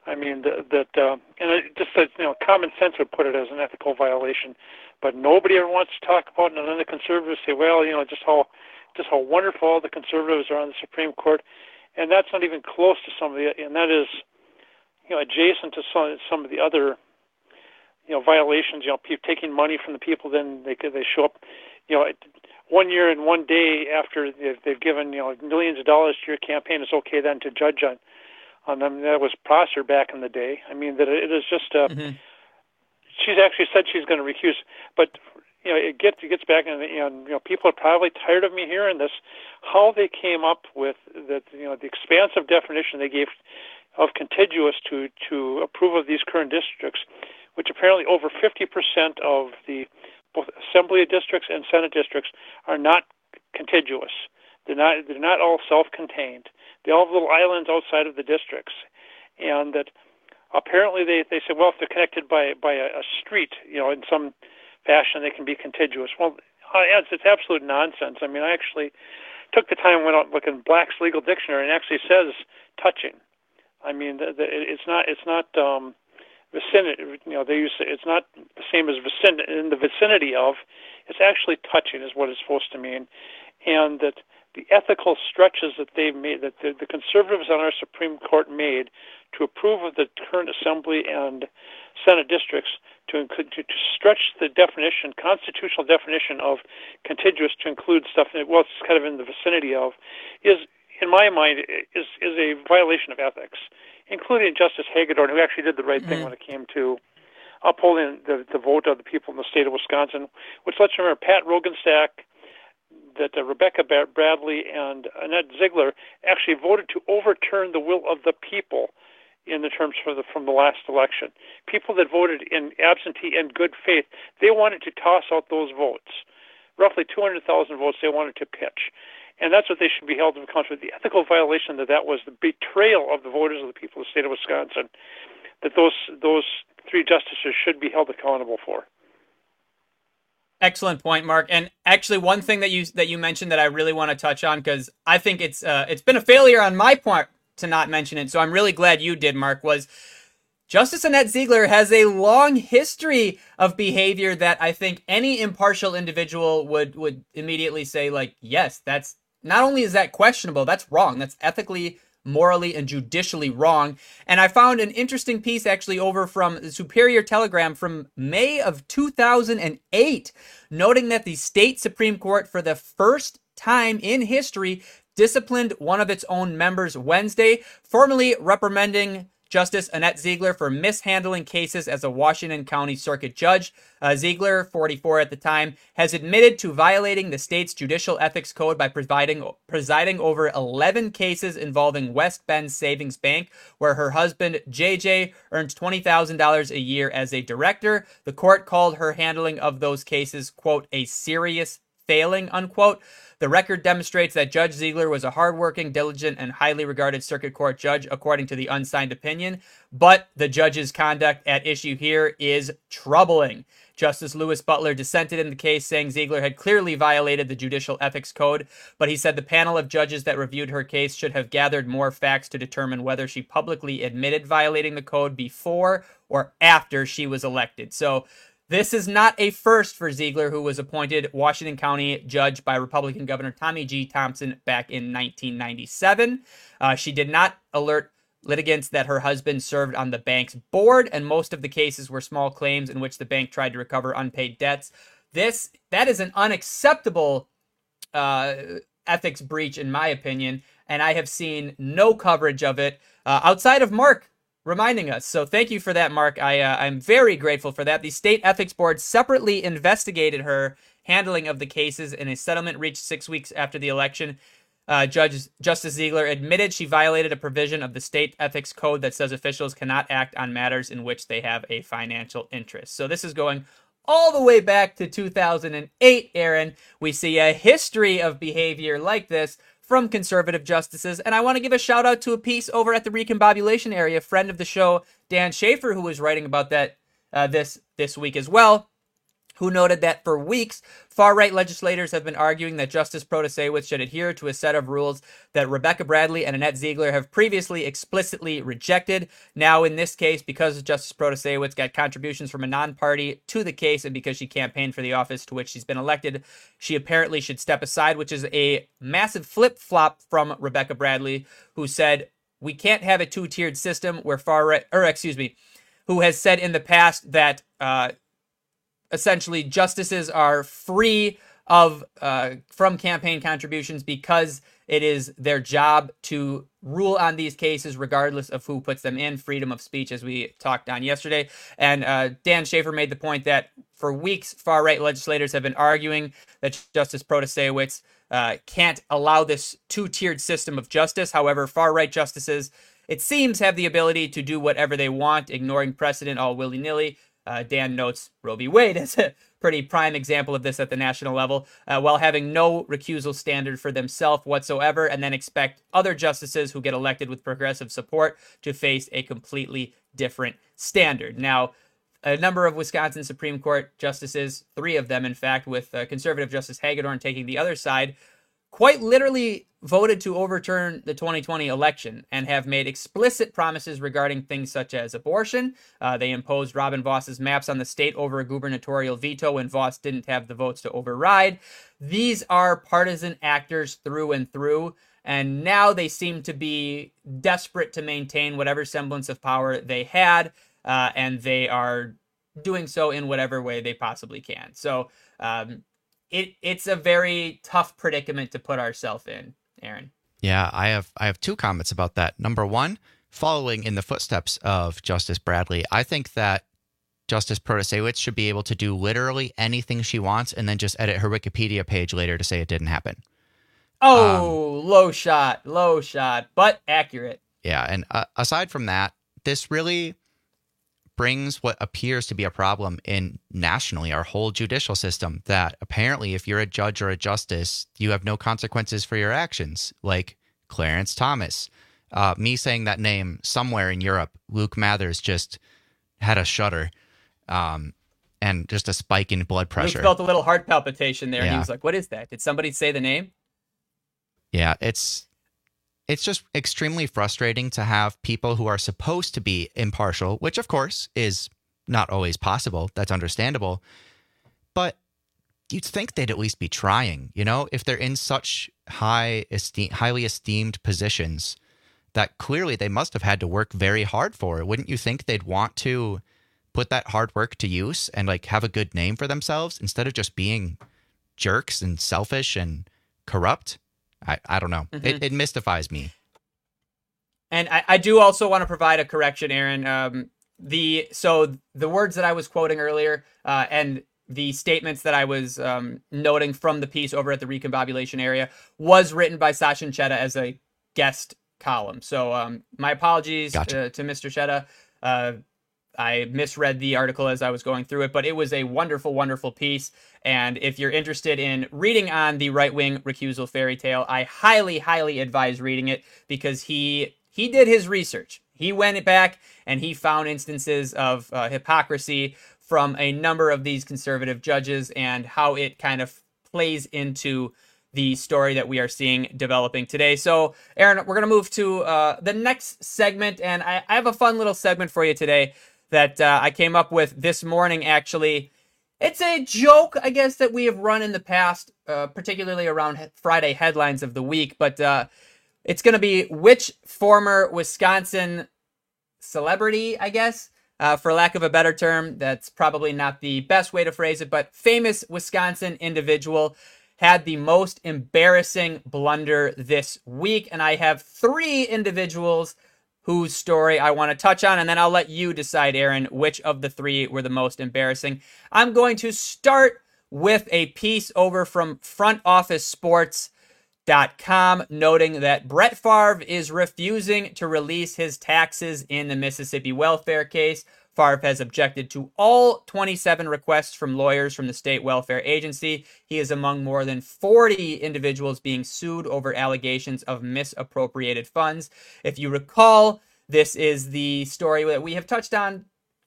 I mean, that, that uh, and it just that, you know, common sense would put it as an ethical violation, but nobody ever wants to talk about it. And then the conservatives say, well, you know, just how just how wonderful all the conservatives are on the Supreme Court, and that's not even close to some of the, and that is, you know, adjacent to some some of the other, you know, violations. You know, people taking money from the people, then they they show up, you know, one year and one day after they've, they've given, you know, millions of dollars to your campaign, it's okay then to judge on on them. That was Prosser back in the day. I mean, that it is just. Uh, mm-hmm. She's actually said she's going to recuse, but you know, it gets it gets back, and you know, you know, people are probably tired of me hearing this. How they came up with that, you know, the expansive definition they gave of contiguous to to approve of these current districts, which apparently over fifty percent of the both assembly districts and senate districts are not contiguous. They're not they're not all self-contained. They all have little islands outside of the districts, and that apparently they they said, well, if they're connected by by a, a street, you know, in some fashion, they can be contiguous. Well, it's, it's absolute nonsense. I mean, I actually took the time and went out and looked in Black's Legal Dictionary, and it actually says touching. I mean, the, the, it's not it's not um, vicinity. You know, they use it's not the same as vicin in the vicinity of. It's actually touching is what it's supposed to mean, and that the ethical stretches that they've made, that the, the conservatives on our Supreme Court made to approve of the current Assembly and Senate districts to, to, to stretch the definition, constitutional definition of contiguous to include stuff that, well, it's kind of in the vicinity of, is, in my mind, is, is a violation of ethics, including Justice Hagedorn, who actually did the right mm-hmm. thing when it came to upholding the, the vote of the people in the state of Wisconsin, which, let's remember, Pat Rogenstack, that uh, Rebecca Bradley and Annette Ziegler actually voted to overturn the will of the people in the terms for the, from the last election. People that voted in absentee and good faith, they wanted to toss out those votes. Roughly two hundred thousand votes they wanted to pitch. And that's what they should be held to account for. The ethical violation that that was the betrayal of the voters of the people of the state of Wisconsin, that those those three justices should be held accountable for. Excellent point, Mark. And actually, one thing that you that you mentioned that I really want to touch on, because I think it's uh, it's been a failure on my part to not mention it, so I'm really glad you did, Mark, was Justice Annette Ziegler has a long history of behavior that I think any impartial individual would would immediately say, like, yes, that's not only is that questionable, that's wrong. That's ethically, morally, and judicially wrong. And I found an interesting piece actually over from the Superior Telegram from May of two thousand eight, noting that the state Supreme Court, for the first time in history, disciplined one of its own members Wednesday, formally reprimanding Justice Annette Ziegler for mishandling cases as a Washington County Circuit Judge. Uh, Ziegler, forty-four at the time, has admitted to violating the state's judicial ethics code by providing, presiding over eleven cases involving West Bend Savings Bank, where her husband, J J, earns twenty thousand dollars a year as a director. The court called her handling of those cases, quote, a serious failing, unquote. The record demonstrates that Judge Ziegler was a hardworking, diligent, and highly regarded circuit court judge, according to the unsigned opinion. But the judge's conduct at issue here is troubling. Justice Louis Butler dissented in the case, saying Ziegler had clearly violated the judicial ethics code, but he said the panel of judges that reviewed her case should have gathered more facts to determine whether she publicly admitted violating the code before or after she was elected. So this is not a first for Ziegler, who was appointed Washington County judge by Republican Governor Tommy G. Thompson back in nineteen ninety-seven. Uh, she did not alert litigants that her husband served on the bank's board, and most of the cases were small claims in which the bank tried to recover unpaid debts. This that is an unacceptable uh, ethics breach, in my opinion, and I have seen no coverage of it uh, outside of Mark reminding us. So thank you for that, Mark. I, uh, I'm very grateful for that. The State Ethics Board separately investigated her handling of the cases, and a settlement reached six weeks after the election. Uh, Judge Justice Ziegler admitted she violated a provision of the State Ethics Code that says officials cannot act on matters in which they have a financial interest. So this is going all the way back to two thousand eight, Aaron. We see a history of behavior like this from conservative justices. And I want to give a shout out to a piece over at the Recombobulation Area, friend of the show, Dan Schaefer, who was writing about that uh, this this week as well, who noted that for weeks, far-right legislators have been arguing that Justice Protasewicz should adhere to a set of rules that Rebecca Bradley and Annette Ziegler have previously explicitly rejected. Now, in this case, because Justice Protasewicz got contributions from a non-party to the case and because she campaigned for the office to which she's been elected, she apparently should step aside, which is a massive flip-flop from Rebecca Bradley, who said, we can't have a two-tiered system where far-right, or excuse me, who has said in the past that uh, essentially justices are free of uh, from campaign contributions because it is their job to rule on these cases regardless of who puts them in. Freedom of speech, as we talked on yesterday. And uh, Dan Schaefer made the point that for weeks, far-right legislators have been arguing that Justice Protasewicz uh, can't allow this two-tiered system of justice. However, far-right justices, it seems, have the ability to do whatever they want, ignoring precedent all willy-nilly. Uh, Dan notes Roe v. Wade as a pretty prime example of this at the national level, uh, while having no recusal standard for themselves whatsoever, and then expect other justices who get elected with progressive support to face a completely different standard. Now, a number of Wisconsin Supreme Court justices, three of them, in fact, with uh, conservative Justice Hagedorn taking the other side, quite literally voted to overturn the twenty twenty election and have made explicit promises regarding things such as abortion. Uh, they imposed Robin Voss's maps on the state over a gubernatorial veto when Voss didn't have the votes to override. These are partisan actors through and through, and now they seem to be desperate to maintain whatever semblance of power they had, uh, and they are doing so in whatever way they possibly can. So um, it it's a very tough predicament to put ourselves in. Aaron. Yeah, I have I have two comments about that. Number one, following in the footsteps of Justice Bradley, I think that Justice Protasewicz should be able to do literally anything she wants and then just edit her Wikipedia page later to say it didn't happen. Oh, um, low shot, low shot, but accurate. Yeah, and uh, aside from that, this really brings what appears to be a problem in nationally, our whole judicial system, that apparently if you're a judge or a justice, you have no consequences for your actions, like Clarence Thomas. Uh, me saying that name somewhere in Europe, Luke Mathers just had a shudder um, and just a spike in blood pressure. Luke felt a little heart palpitation there. Yeah. And he was like, what is that? Did somebody say the name? Yeah, it's it's just extremely frustrating to have people who are supposed to be impartial, which of course is not always possible. That's understandable. But you'd think they'd at least be trying, you know, if they're in such high esteem, highly esteemed positions that clearly they must have had to work very hard for. Wouldn't you think they'd want to put that hard work to use and like have a good name for themselves instead of just being jerks and selfish and corrupt? I, I don't know. Mm-hmm. It, it mystifies me. And I, I do also want to provide a correction, Aaron. Um, the so the words that I was quoting earlier uh, and the statements that I was um, noting from the piece over at the Recombobulation area was written by Sachin Chetta as a guest column. So um, my apologies gotcha. uh, to Mister Chetta. Uh, I misread the article as I was going through it, but it was a wonderful, wonderful piece. And if you're interested in reading on the right-wing recusal fairy tale, I highly, highly advise reading it because he he did his research. He went back and he found instances of uh, hypocrisy from a number of these conservative judges and how it kind of plays into the story that we are seeing developing today. So, Aaron, we're going to move to uh, the next segment, and I, I have a fun little segment for you today that uh, I came up with this morning, actually. It's a joke, I guess, that we have run in the past, uh, particularly around Friday headlines of the week, but uh, it's going to be which former Wisconsin celebrity, I guess, uh, for lack of a better term, that's probably not the best way to phrase it, but famous Wisconsin individual had the most embarrassing blunder this week, and I have three individuals whose story I want to touch on, and then I'll let you decide, Aaron, which of the three were the most embarrassing. I'm going to start with a piece over from front office sports dot com noting that Brett Favre is refusing to release his taxes in the Mississippi welfare case. Favre has objected to all twenty-seven requests from lawyers from the state welfare agency. He is among more than forty individuals being sued over allegations of misappropriated funds. If you recall, this is the story that we have touched on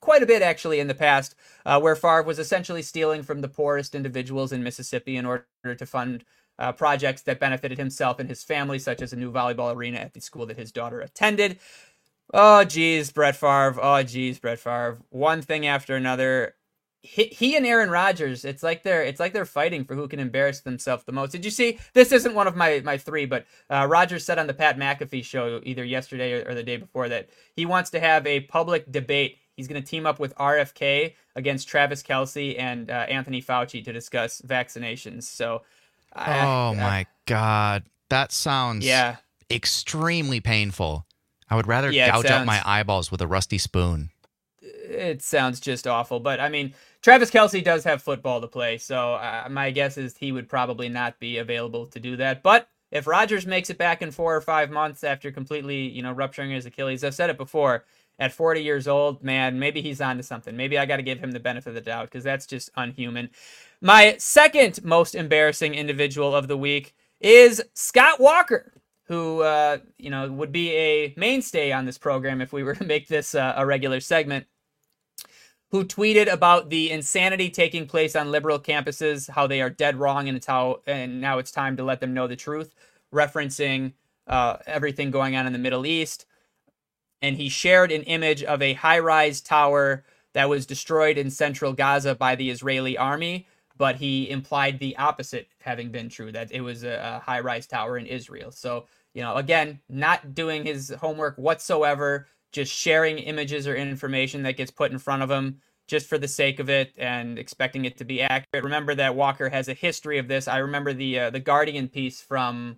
quite a bit actually in the past, uh, where Favre was essentially stealing from the poorest individuals in Mississippi in order to fund uh, projects that benefited himself and his family, such as a new volleyball arena at the school that his daughter attended. Oh, geez, Brett Favre. Oh, geez, Brett Favre. One thing after another. He, he and Aaron Rodgers, it's like they're it's like they're fighting for who can embarrass themselves the most. Did you see? This isn't one of my, my three, but uh, Rodgers said on the Pat McAfee show either yesterday or, or the day before that he wants to have a public debate. He's going to team up with R F K against Travis Kelce and uh, Anthony Fauci to discuss vaccinations. So, I, oh I, my God, that sounds yeah. extremely painful. I would rather yeah, gouge sounds, out my eyeballs with a rusty spoon. It sounds just awful, but I mean, Travis Kelce does have football to play, so uh, my guess is he would probably not be available to do that. But if Rodgers makes it back in four or five months after completely, you know, rupturing his Achilles, I've said it before, at forty years old, man, maybe he's onto something. Maybe I got to give him the benefit of the doubt because that's just unhuman. My second most embarrassing individual of the week is Scott Walker, who, uh, you know, would be a mainstay on this program if we were to make this uh, a regular segment, who tweeted about the insanity taking place on liberal campuses, how they are dead wrong, and it's how, and now it's time to let them know the truth, referencing uh, everything going on in the Middle East. And he shared an image of a high-rise tower that was destroyed in central Gaza by the Israeli army, but he implied the opposite having been true, that it was a, a high-rise tower in Israel. So, you know, again, not doing his homework whatsoever, just sharing images or information that gets put in front of him just for the sake of it and expecting it to be accurate. Remember that Walker has a history of this. I remember the uh, the Guardian piece from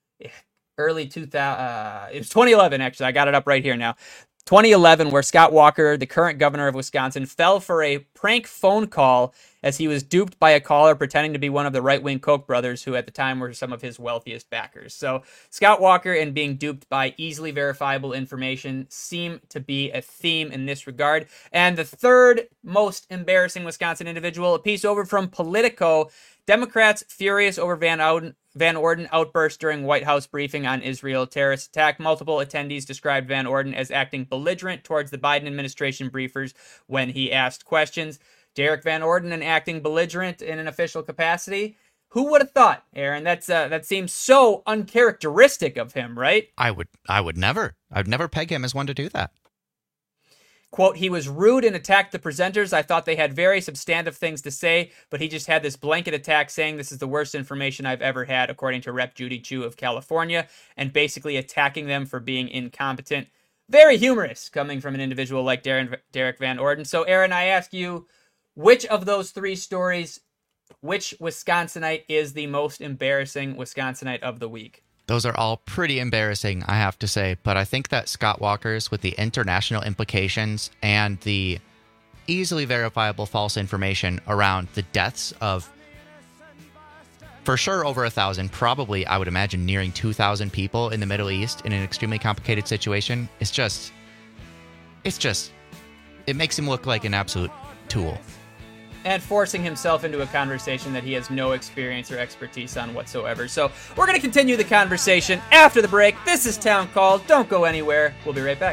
early two thousand, uh, it was twenty eleven actually. I got it up right here now. twenty eleven, where Scott Walker, the current governor of Wisconsin, fell for a prank phone call as he was duped by a caller pretending to be one of the right-wing Koch brothers, who at the time were some of his wealthiest backers. So Scott Walker and being duped by easily verifiable information seem to be a theme in this regard. And the third most embarrassing Wisconsin individual, a piece over from Politico, Democrats furious over Van Orden, Van Orden outburst during White House briefing on Israel terrorist attack. Multiple attendees described Van Orden as acting belligerent towards the Biden administration briefers when he asked questions. Derek Van Orden and acting belligerent in an official capacity. Who would have thought, Aaron? That's uh, that seems so uncharacteristic of him, right? I would, I would never, I'd never peg him as one to do that. Quote, he was rude and attacked the presenters. I thought they had very substantive things to say, but he just had this blanket attack saying this is the worst information I've ever had, according to Representative Judy Chu of California, and basically attacking them for being incompetent. Very humorous coming from an individual like Darren, Derek Van Orden. So, Aaron, I ask you, which of those three stories, which Wisconsinite is the most embarrassing Wisconsinite of the week? Those are all pretty embarrassing, I have to say, but I think that Scott Walker's, with the international implications and the easily verifiable false information around the deaths of, for sure, over a thousand, probably, I would imagine, nearing two thousand people in the Middle East in an extremely complicated situation, it's just, it's just, it makes him look like an absolute tool. And forcing himself into a conversation that he has no experience or expertise on whatsoever. So we're going to continue the conversation after the break. This is Town Call. Don't go anywhere. We'll be right back.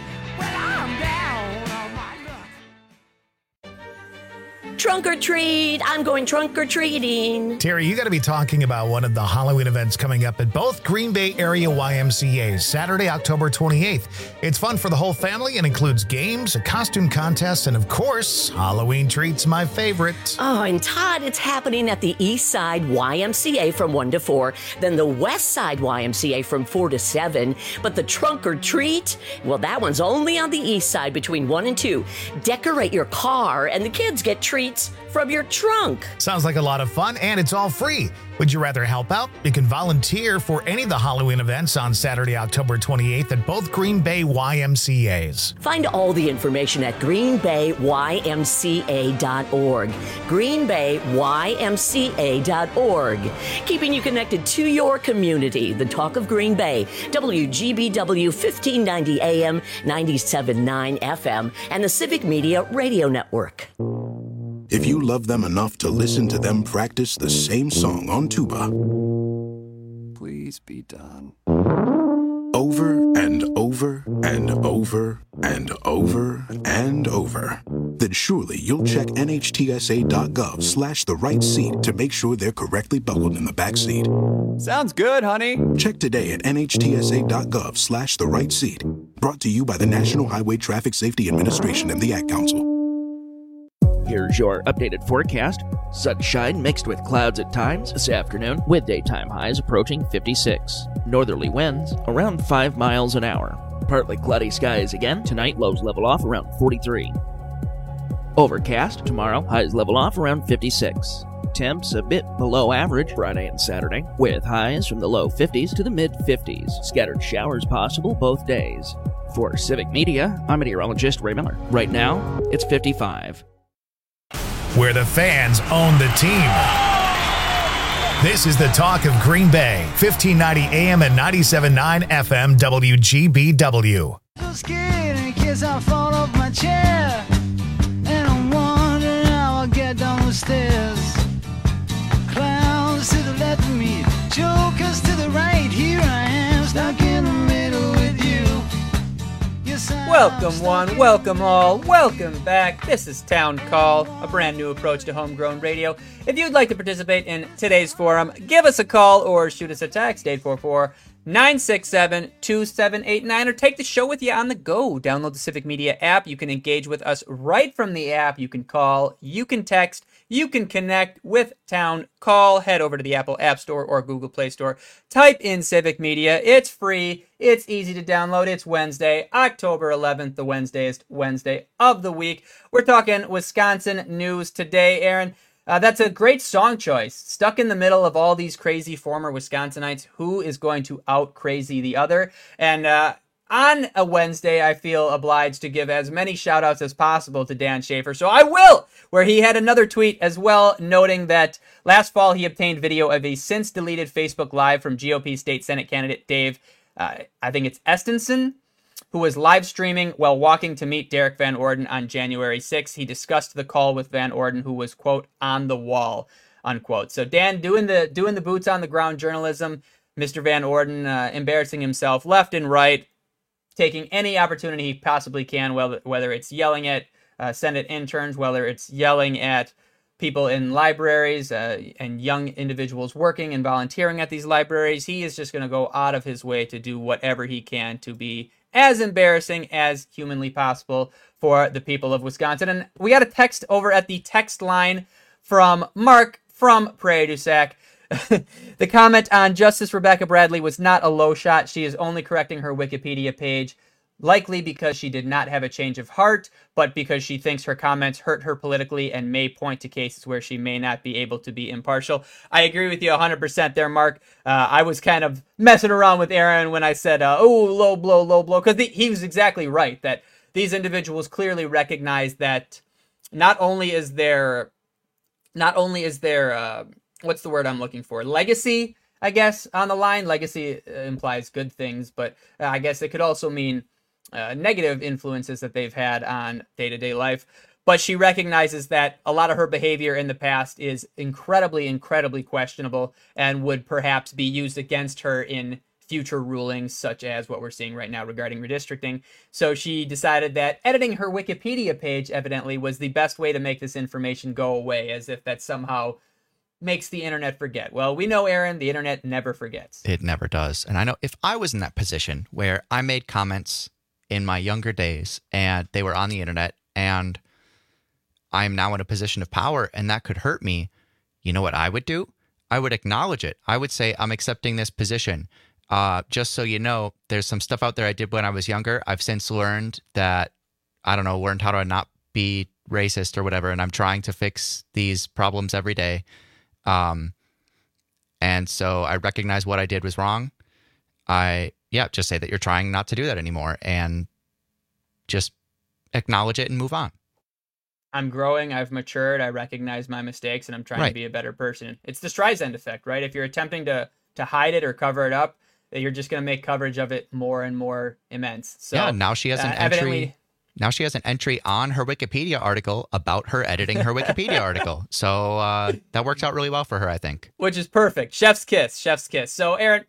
Trunk or treat. I'm going trunk or treating. Terry, you got to be talking about one of the Halloween events coming up at both Green Bay area Y M C As, Saturday, October twenty-eighth. It's fun for the whole family and includes games, a costume contest, and of course, Halloween treats, my favorite. Oh, and Todd, it's happening at the East Side Y M C A from one to four, then the West Side Y M C A from four to seven. But the trunk or treat, well, that one's only on the East Side between one and two. Decorate your car, and the kids get treats from your trunk. Sounds like a lot of fun, and it's all free. Would you rather help out? You can volunteer for any of the Halloween events on Saturday, October twenty-eighth at both Green Bay Y M C As. Find all the information at green bay y m c a dot org. green bay y m c a dot org. Keeping you connected to your community. The Talk of Green Bay, W G B W fifteen ninety A M, ninety-seven point nine F M, and the Civic Media Radio Network. If you love them enough to listen to them practice the same song on tuba, please be done. over and over and over and over and over, then surely you'll check nhtsa.gov slash the right seat to make sure they're correctly buckled in the back seat. Sounds good, honey. Check today at nhtsa.gov slash the right seat. Brought to you by the National Highway Traffic Safety Administration and the Ad Council. Here's your updated forecast. Sunshine mixed with clouds at times this afternoon, with daytime highs approaching fifty-six. Northerly winds around five miles an hour. Partly cloudy skies again. Tonight, lows level off around forty-three. Overcast. Tomorrow, highs level off around fifty-six. Temps a bit below average Friday and Saturday, with highs from the low fifties to the mid-fifties. Scattered showers possible both days. For Civic Media, I'm meteorologist Ray Miller. Right now, it's fifty-five. Where the fans own the team. This is the talk of Green Bay, fifteen ninety A M and ninety-seven point nine F M W G B W. So scared in case I fall off my chair, and I'm wondering how I'll get down the stairs. Clowns to the left of me, jokers to the right. Here I am, stuck in the middle with you. Welcome one, welcome all, welcome back. This is Town Call, a brand new approach to homegrown radio. If you'd like to participate in today's forum, give us a call or shoot us a text, eight four four, nine six seven, two seven eight nine, or take the show with you on the go. Download the Civic Media app. You can engage with us right from the app. You can call, you can text, you can connect with Town Call. Head over to the Apple App Store or Google Play Store. Type in Civic Media. It's free. It's easy to download. It's Wednesday, October eleventh, the Wednesdayest Wednesday of the week. We're talking Wisconsin news today, Aaron. Uh, that's a great song choice. Stuck in the middle of all these crazy former Wisconsinites, who is going to out-crazy the other? And uh, on a Wednesday, I feel obliged to give as many shout-outs as possible to Dan Schaefer. So I will, where he had another tweet as well, noting that last fall he obtained video of a since-deleted Facebook Live from G O P State Senate candidate Dave, uh, I think it's Estenson, who was live streaming while walking to meet Derek Van Orden on January sixth. He discussed the call with Van Orden, who was, quote, on the wall, unquote. So Dan doing the doing the boots on the ground journalism, Mister Van Orden uh, embarrassing himself left and right, taking any opportunity he possibly can, whether, whether it's yelling at uh, Senate interns, whether it's yelling at people in libraries uh, and young individuals working and volunteering at these libraries. He is just going to go out of his way to do whatever he can to be as embarrassing as humanly possible for the people of Wisconsin. And we got a text over at the text line from Mark from Prairie du Sac. The comment on Justice Rebecca Bradley was not a low shot. She is only correcting her Wikipedia page, likely because she did not have a change of heart, but because she thinks her comments hurt her politically and may point to cases where she may not be able to be impartial. I agree with you one hundred percent there, Mark. Uh, I was kind of messing around with Aaron when I said, uh, oh, low blow, low blow, because he was exactly right, that these individuals clearly recognize that not only is there, not only is there, uh, what's the word I'm looking for, legacy, I guess, on the line. Legacy implies good things, but uh, I guess it could also mean Uh, negative influences that they've had on day-to-day life. But she recognizes that a lot of her behavior in the past is incredibly, incredibly questionable and would perhaps be used against her in future rulings, such as what we're seeing right now regarding redistricting. So she decided that editing her Wikipedia page, evidently, was the best way to make this information go away, as if that somehow makes the internet forget. Well, we know, Aaron, the internet never forgets. It never does. And I know if I was in that position where I made comments in my younger days and they were on the internet and I'm now in a position of power and that could hurt me, you know what I would do? I would acknowledge it. I would say, I'm accepting this position. Uh, just so you know, there's some stuff out there I did when I was younger. I've since learned that, I don't know, learned how to not be racist or whatever, and I'm trying to fix these problems every day. Um, and so I recognize what I did was wrong. I, yeah, just say that you're trying not to do that anymore and just acknowledge it and move on. I'm growing, I've matured, I recognize my mistakes, and I'm trying Right. to be a better person. It's the Streisand effect, right? If you're attempting to, to hide it or cover it up, you're just going to make coverage of it more and more immense. So, yeah, now she has an uh, entry. evidently, Now she has an entry on her Wikipedia article about her editing her Wikipedia article. So uh, that works out really well for her, I think. which is perfect. Chef's kiss, chef's kiss. So, Aaron,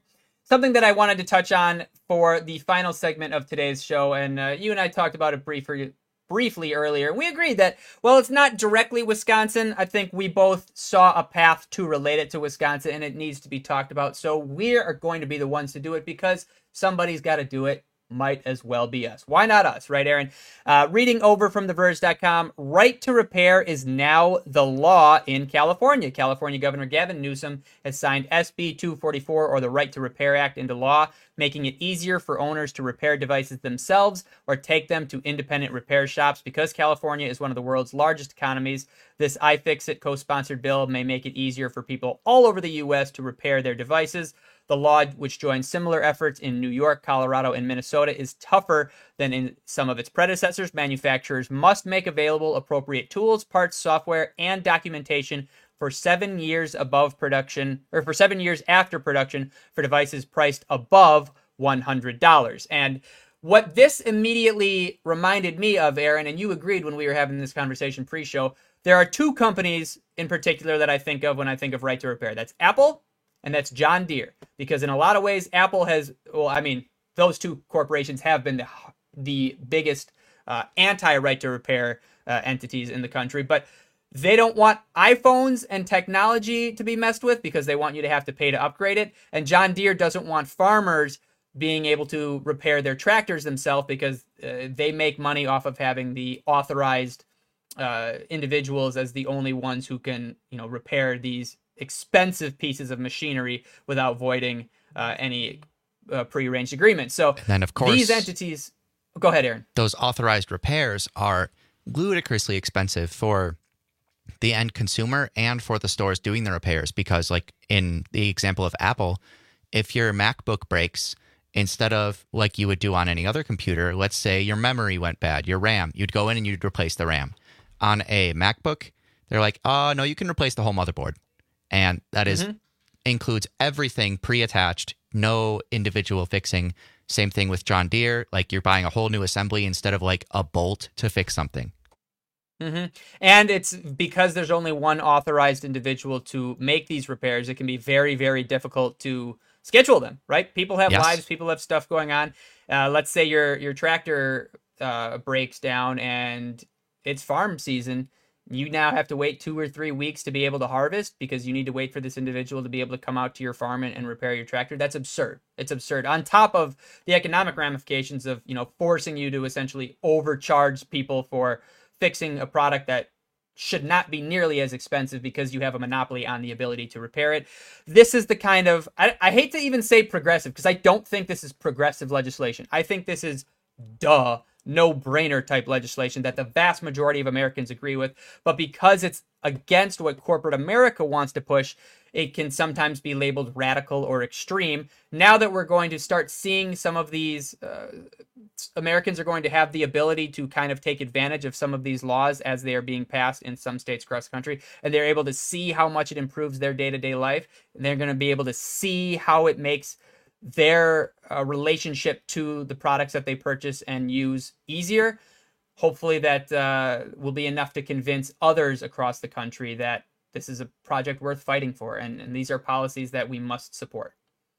something that I wanted to touch on for the final segment of today's show, and uh, you and I talked about it briefly, briefly earlier. We agreed that, well, it's not directly Wisconsin. I think we both saw a path to relate it to Wisconsin, and it needs to be talked about. So we are going to be the ones to do it because somebody's got to do it. Might as well be us. Why not us, right, Aaron? Uh, reading over from the verge dot com, right to repair is now the law in California. California Governor Gavin Newsom has signed S B two forty-four, or the Right to Repair Act, into law, making it easier for owners to repair devices themselves or take them to independent repair shops. Because California is one of the world's largest economies, this iFixit co-sponsored bill may make it easier for people all over the U S to repair their devices. The law, which joins similar efforts in New York, Colorado, and Minnesota, is tougher than in some of its predecessors. Manufacturers must make available appropriate tools, parts, software, and documentation for seven years above production, or for seven years after production for devices priced above one hundred dollars. And what this immediately reminded me of, Aaron, and you agreed when we were having this conversation pre-show, there are two companies in particular that I think of when I think of Right to Repair. That's Apple and that's John Deere, because in a lot of ways, Apple has, well, I mean, those two corporations have been the, the biggest uh, anti-right to repair uh, entities in the country, but they don't want iPhones and technology to be messed with because they want you to have to pay to upgrade it. And John Deere doesn't want farmers being able to repair their tractors themselves because uh, they make money off of having the authorized uh, individuals as the only ones who can, you know, repair these expensive pieces of machinery without voiding uh, any uh, prearranged agreement. So and then, of course, these entities, go ahead, Aaron. Those authorized repairs are ludicrously expensive for the end consumer and for the stores doing the repairs, because like in the example of Apple, if your MacBook breaks, instead of like you would do on any other computer, let's say your memory went bad, your RAM, you'd go in and you'd replace the RAM. On a MacBook, they're like, oh, no, you can replace the whole motherboard. And that is mm-hmm. includes everything pre-attached, no individual fixing. Same thing with John Deere. Like you're buying a whole new assembly instead of like a bolt to fix something. Mm-hmm. And it's because there's only one authorized individual to make these repairs. It can be very, very difficult to schedule them, right? People have yes. lives. People have stuff going on. Uh, let's say your your tractor uh, breaks down and it's farm season. You now have to wait two or three weeks to be able to harvest because you need to wait for this individual to be able to come out to your farm and, and repair your tractor. That's absurd. It's absurd. On top of the economic ramifications of, you know, forcing you to essentially overcharge people for fixing a product that should not be nearly as expensive because you have a monopoly on the ability to repair it. This is the kind of, I, I hate to even say progressive because I don't think this is progressive legislation. I think this is duh. no-brainer type legislation that the vast majority of Americans agree with, but because it's against what corporate America wants to push, it can sometimes be labeled radical or extreme. Now that we're going to start seeing some of these, uh, Americans are going to have the ability to kind of take advantage of some of these laws as they are being passed in some states across the country, and they're able to see how much it improves their day-to-day life, and they're going to be able to see how it makes their uh, relationship to the products that they purchase and use easier. Hopefully that uh, will be enough to convince others across the country that this is a project worth fighting for, and, and these are policies that we must support.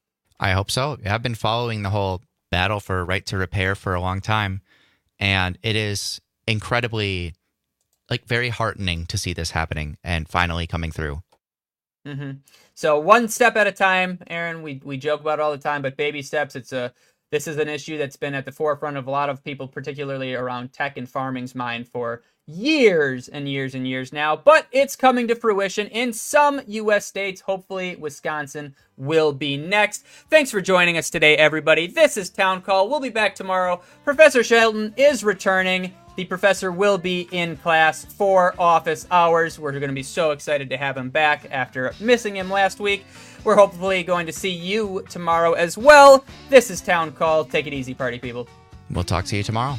I hope so. I've been following the whole battle for right to repair for a long time, and it is incredibly, like, very heartening to see this happening and finally coming through. Mm-hmm. So one step at a time, Aaron. We we joke about it all the time, but baby steps. It's a this is an issue that's been at the forefront of a lot of people, particularly around tech and farming's mind, for years and years and years now. But it's coming to fruition in some U S states. Hopefully, Wisconsin will be next. Thanks for joining us today, everybody. This is Town Call. We'll be back tomorrow. Professor Shelton is returning. The professor will be in class for office hours. We're going to be so excited to have him back after missing him last week. We're hopefully going to see you tomorrow as well. This is Town Call. Take it easy, party people. We'll talk to you tomorrow.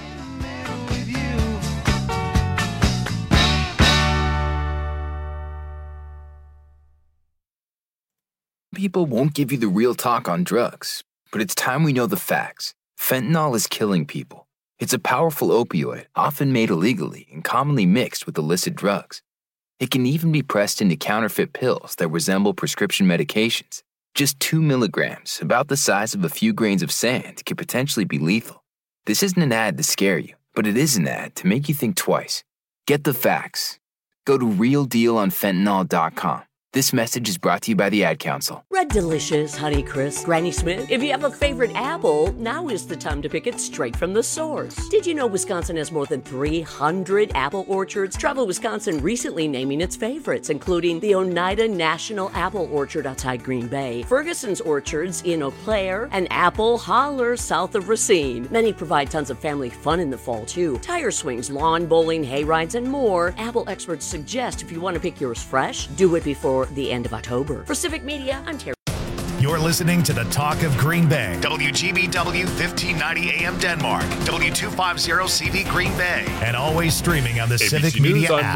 People won't give you the real talk on drugs, but it's time we know the facts. Fentanyl is killing people. It's a powerful opioid, often made illegally and commonly mixed with illicit drugs. It can even be pressed into counterfeit pills that resemble prescription medications. Just two milligrams, about the size of a few grains of sand, could potentially be lethal. This isn't an ad to scare you, but it is an ad to make you think twice. Get the facts. Go to real deal on fentanyl dot com. This message is brought to you by the Ad Council. Red Delicious, Honey Crisp, Granny Smith. If you have a favorite apple, now is the time to pick it straight from the source. Did you know Wisconsin has more than three hundred apple orchards? Travel Wisconsin recently naming its favorites, including the Oneida National Apple Orchard outside Green Bay, Ferguson's Orchards in Eau Claire, and Apple Holler south of Racine. Many provide tons of family fun in the fall, too. Tire swings, lawn bowling, hay rides, and more. Apple experts suggest if you want to pick yours fresh, do it before the end of October. For Civic Media, I'm Terry. You're listening to the Talk of Green Bay. W G B W fifteen ninety A M Denmark. W two fifty C V Green Bay. And always streaming on the A B C Civic News Media on app.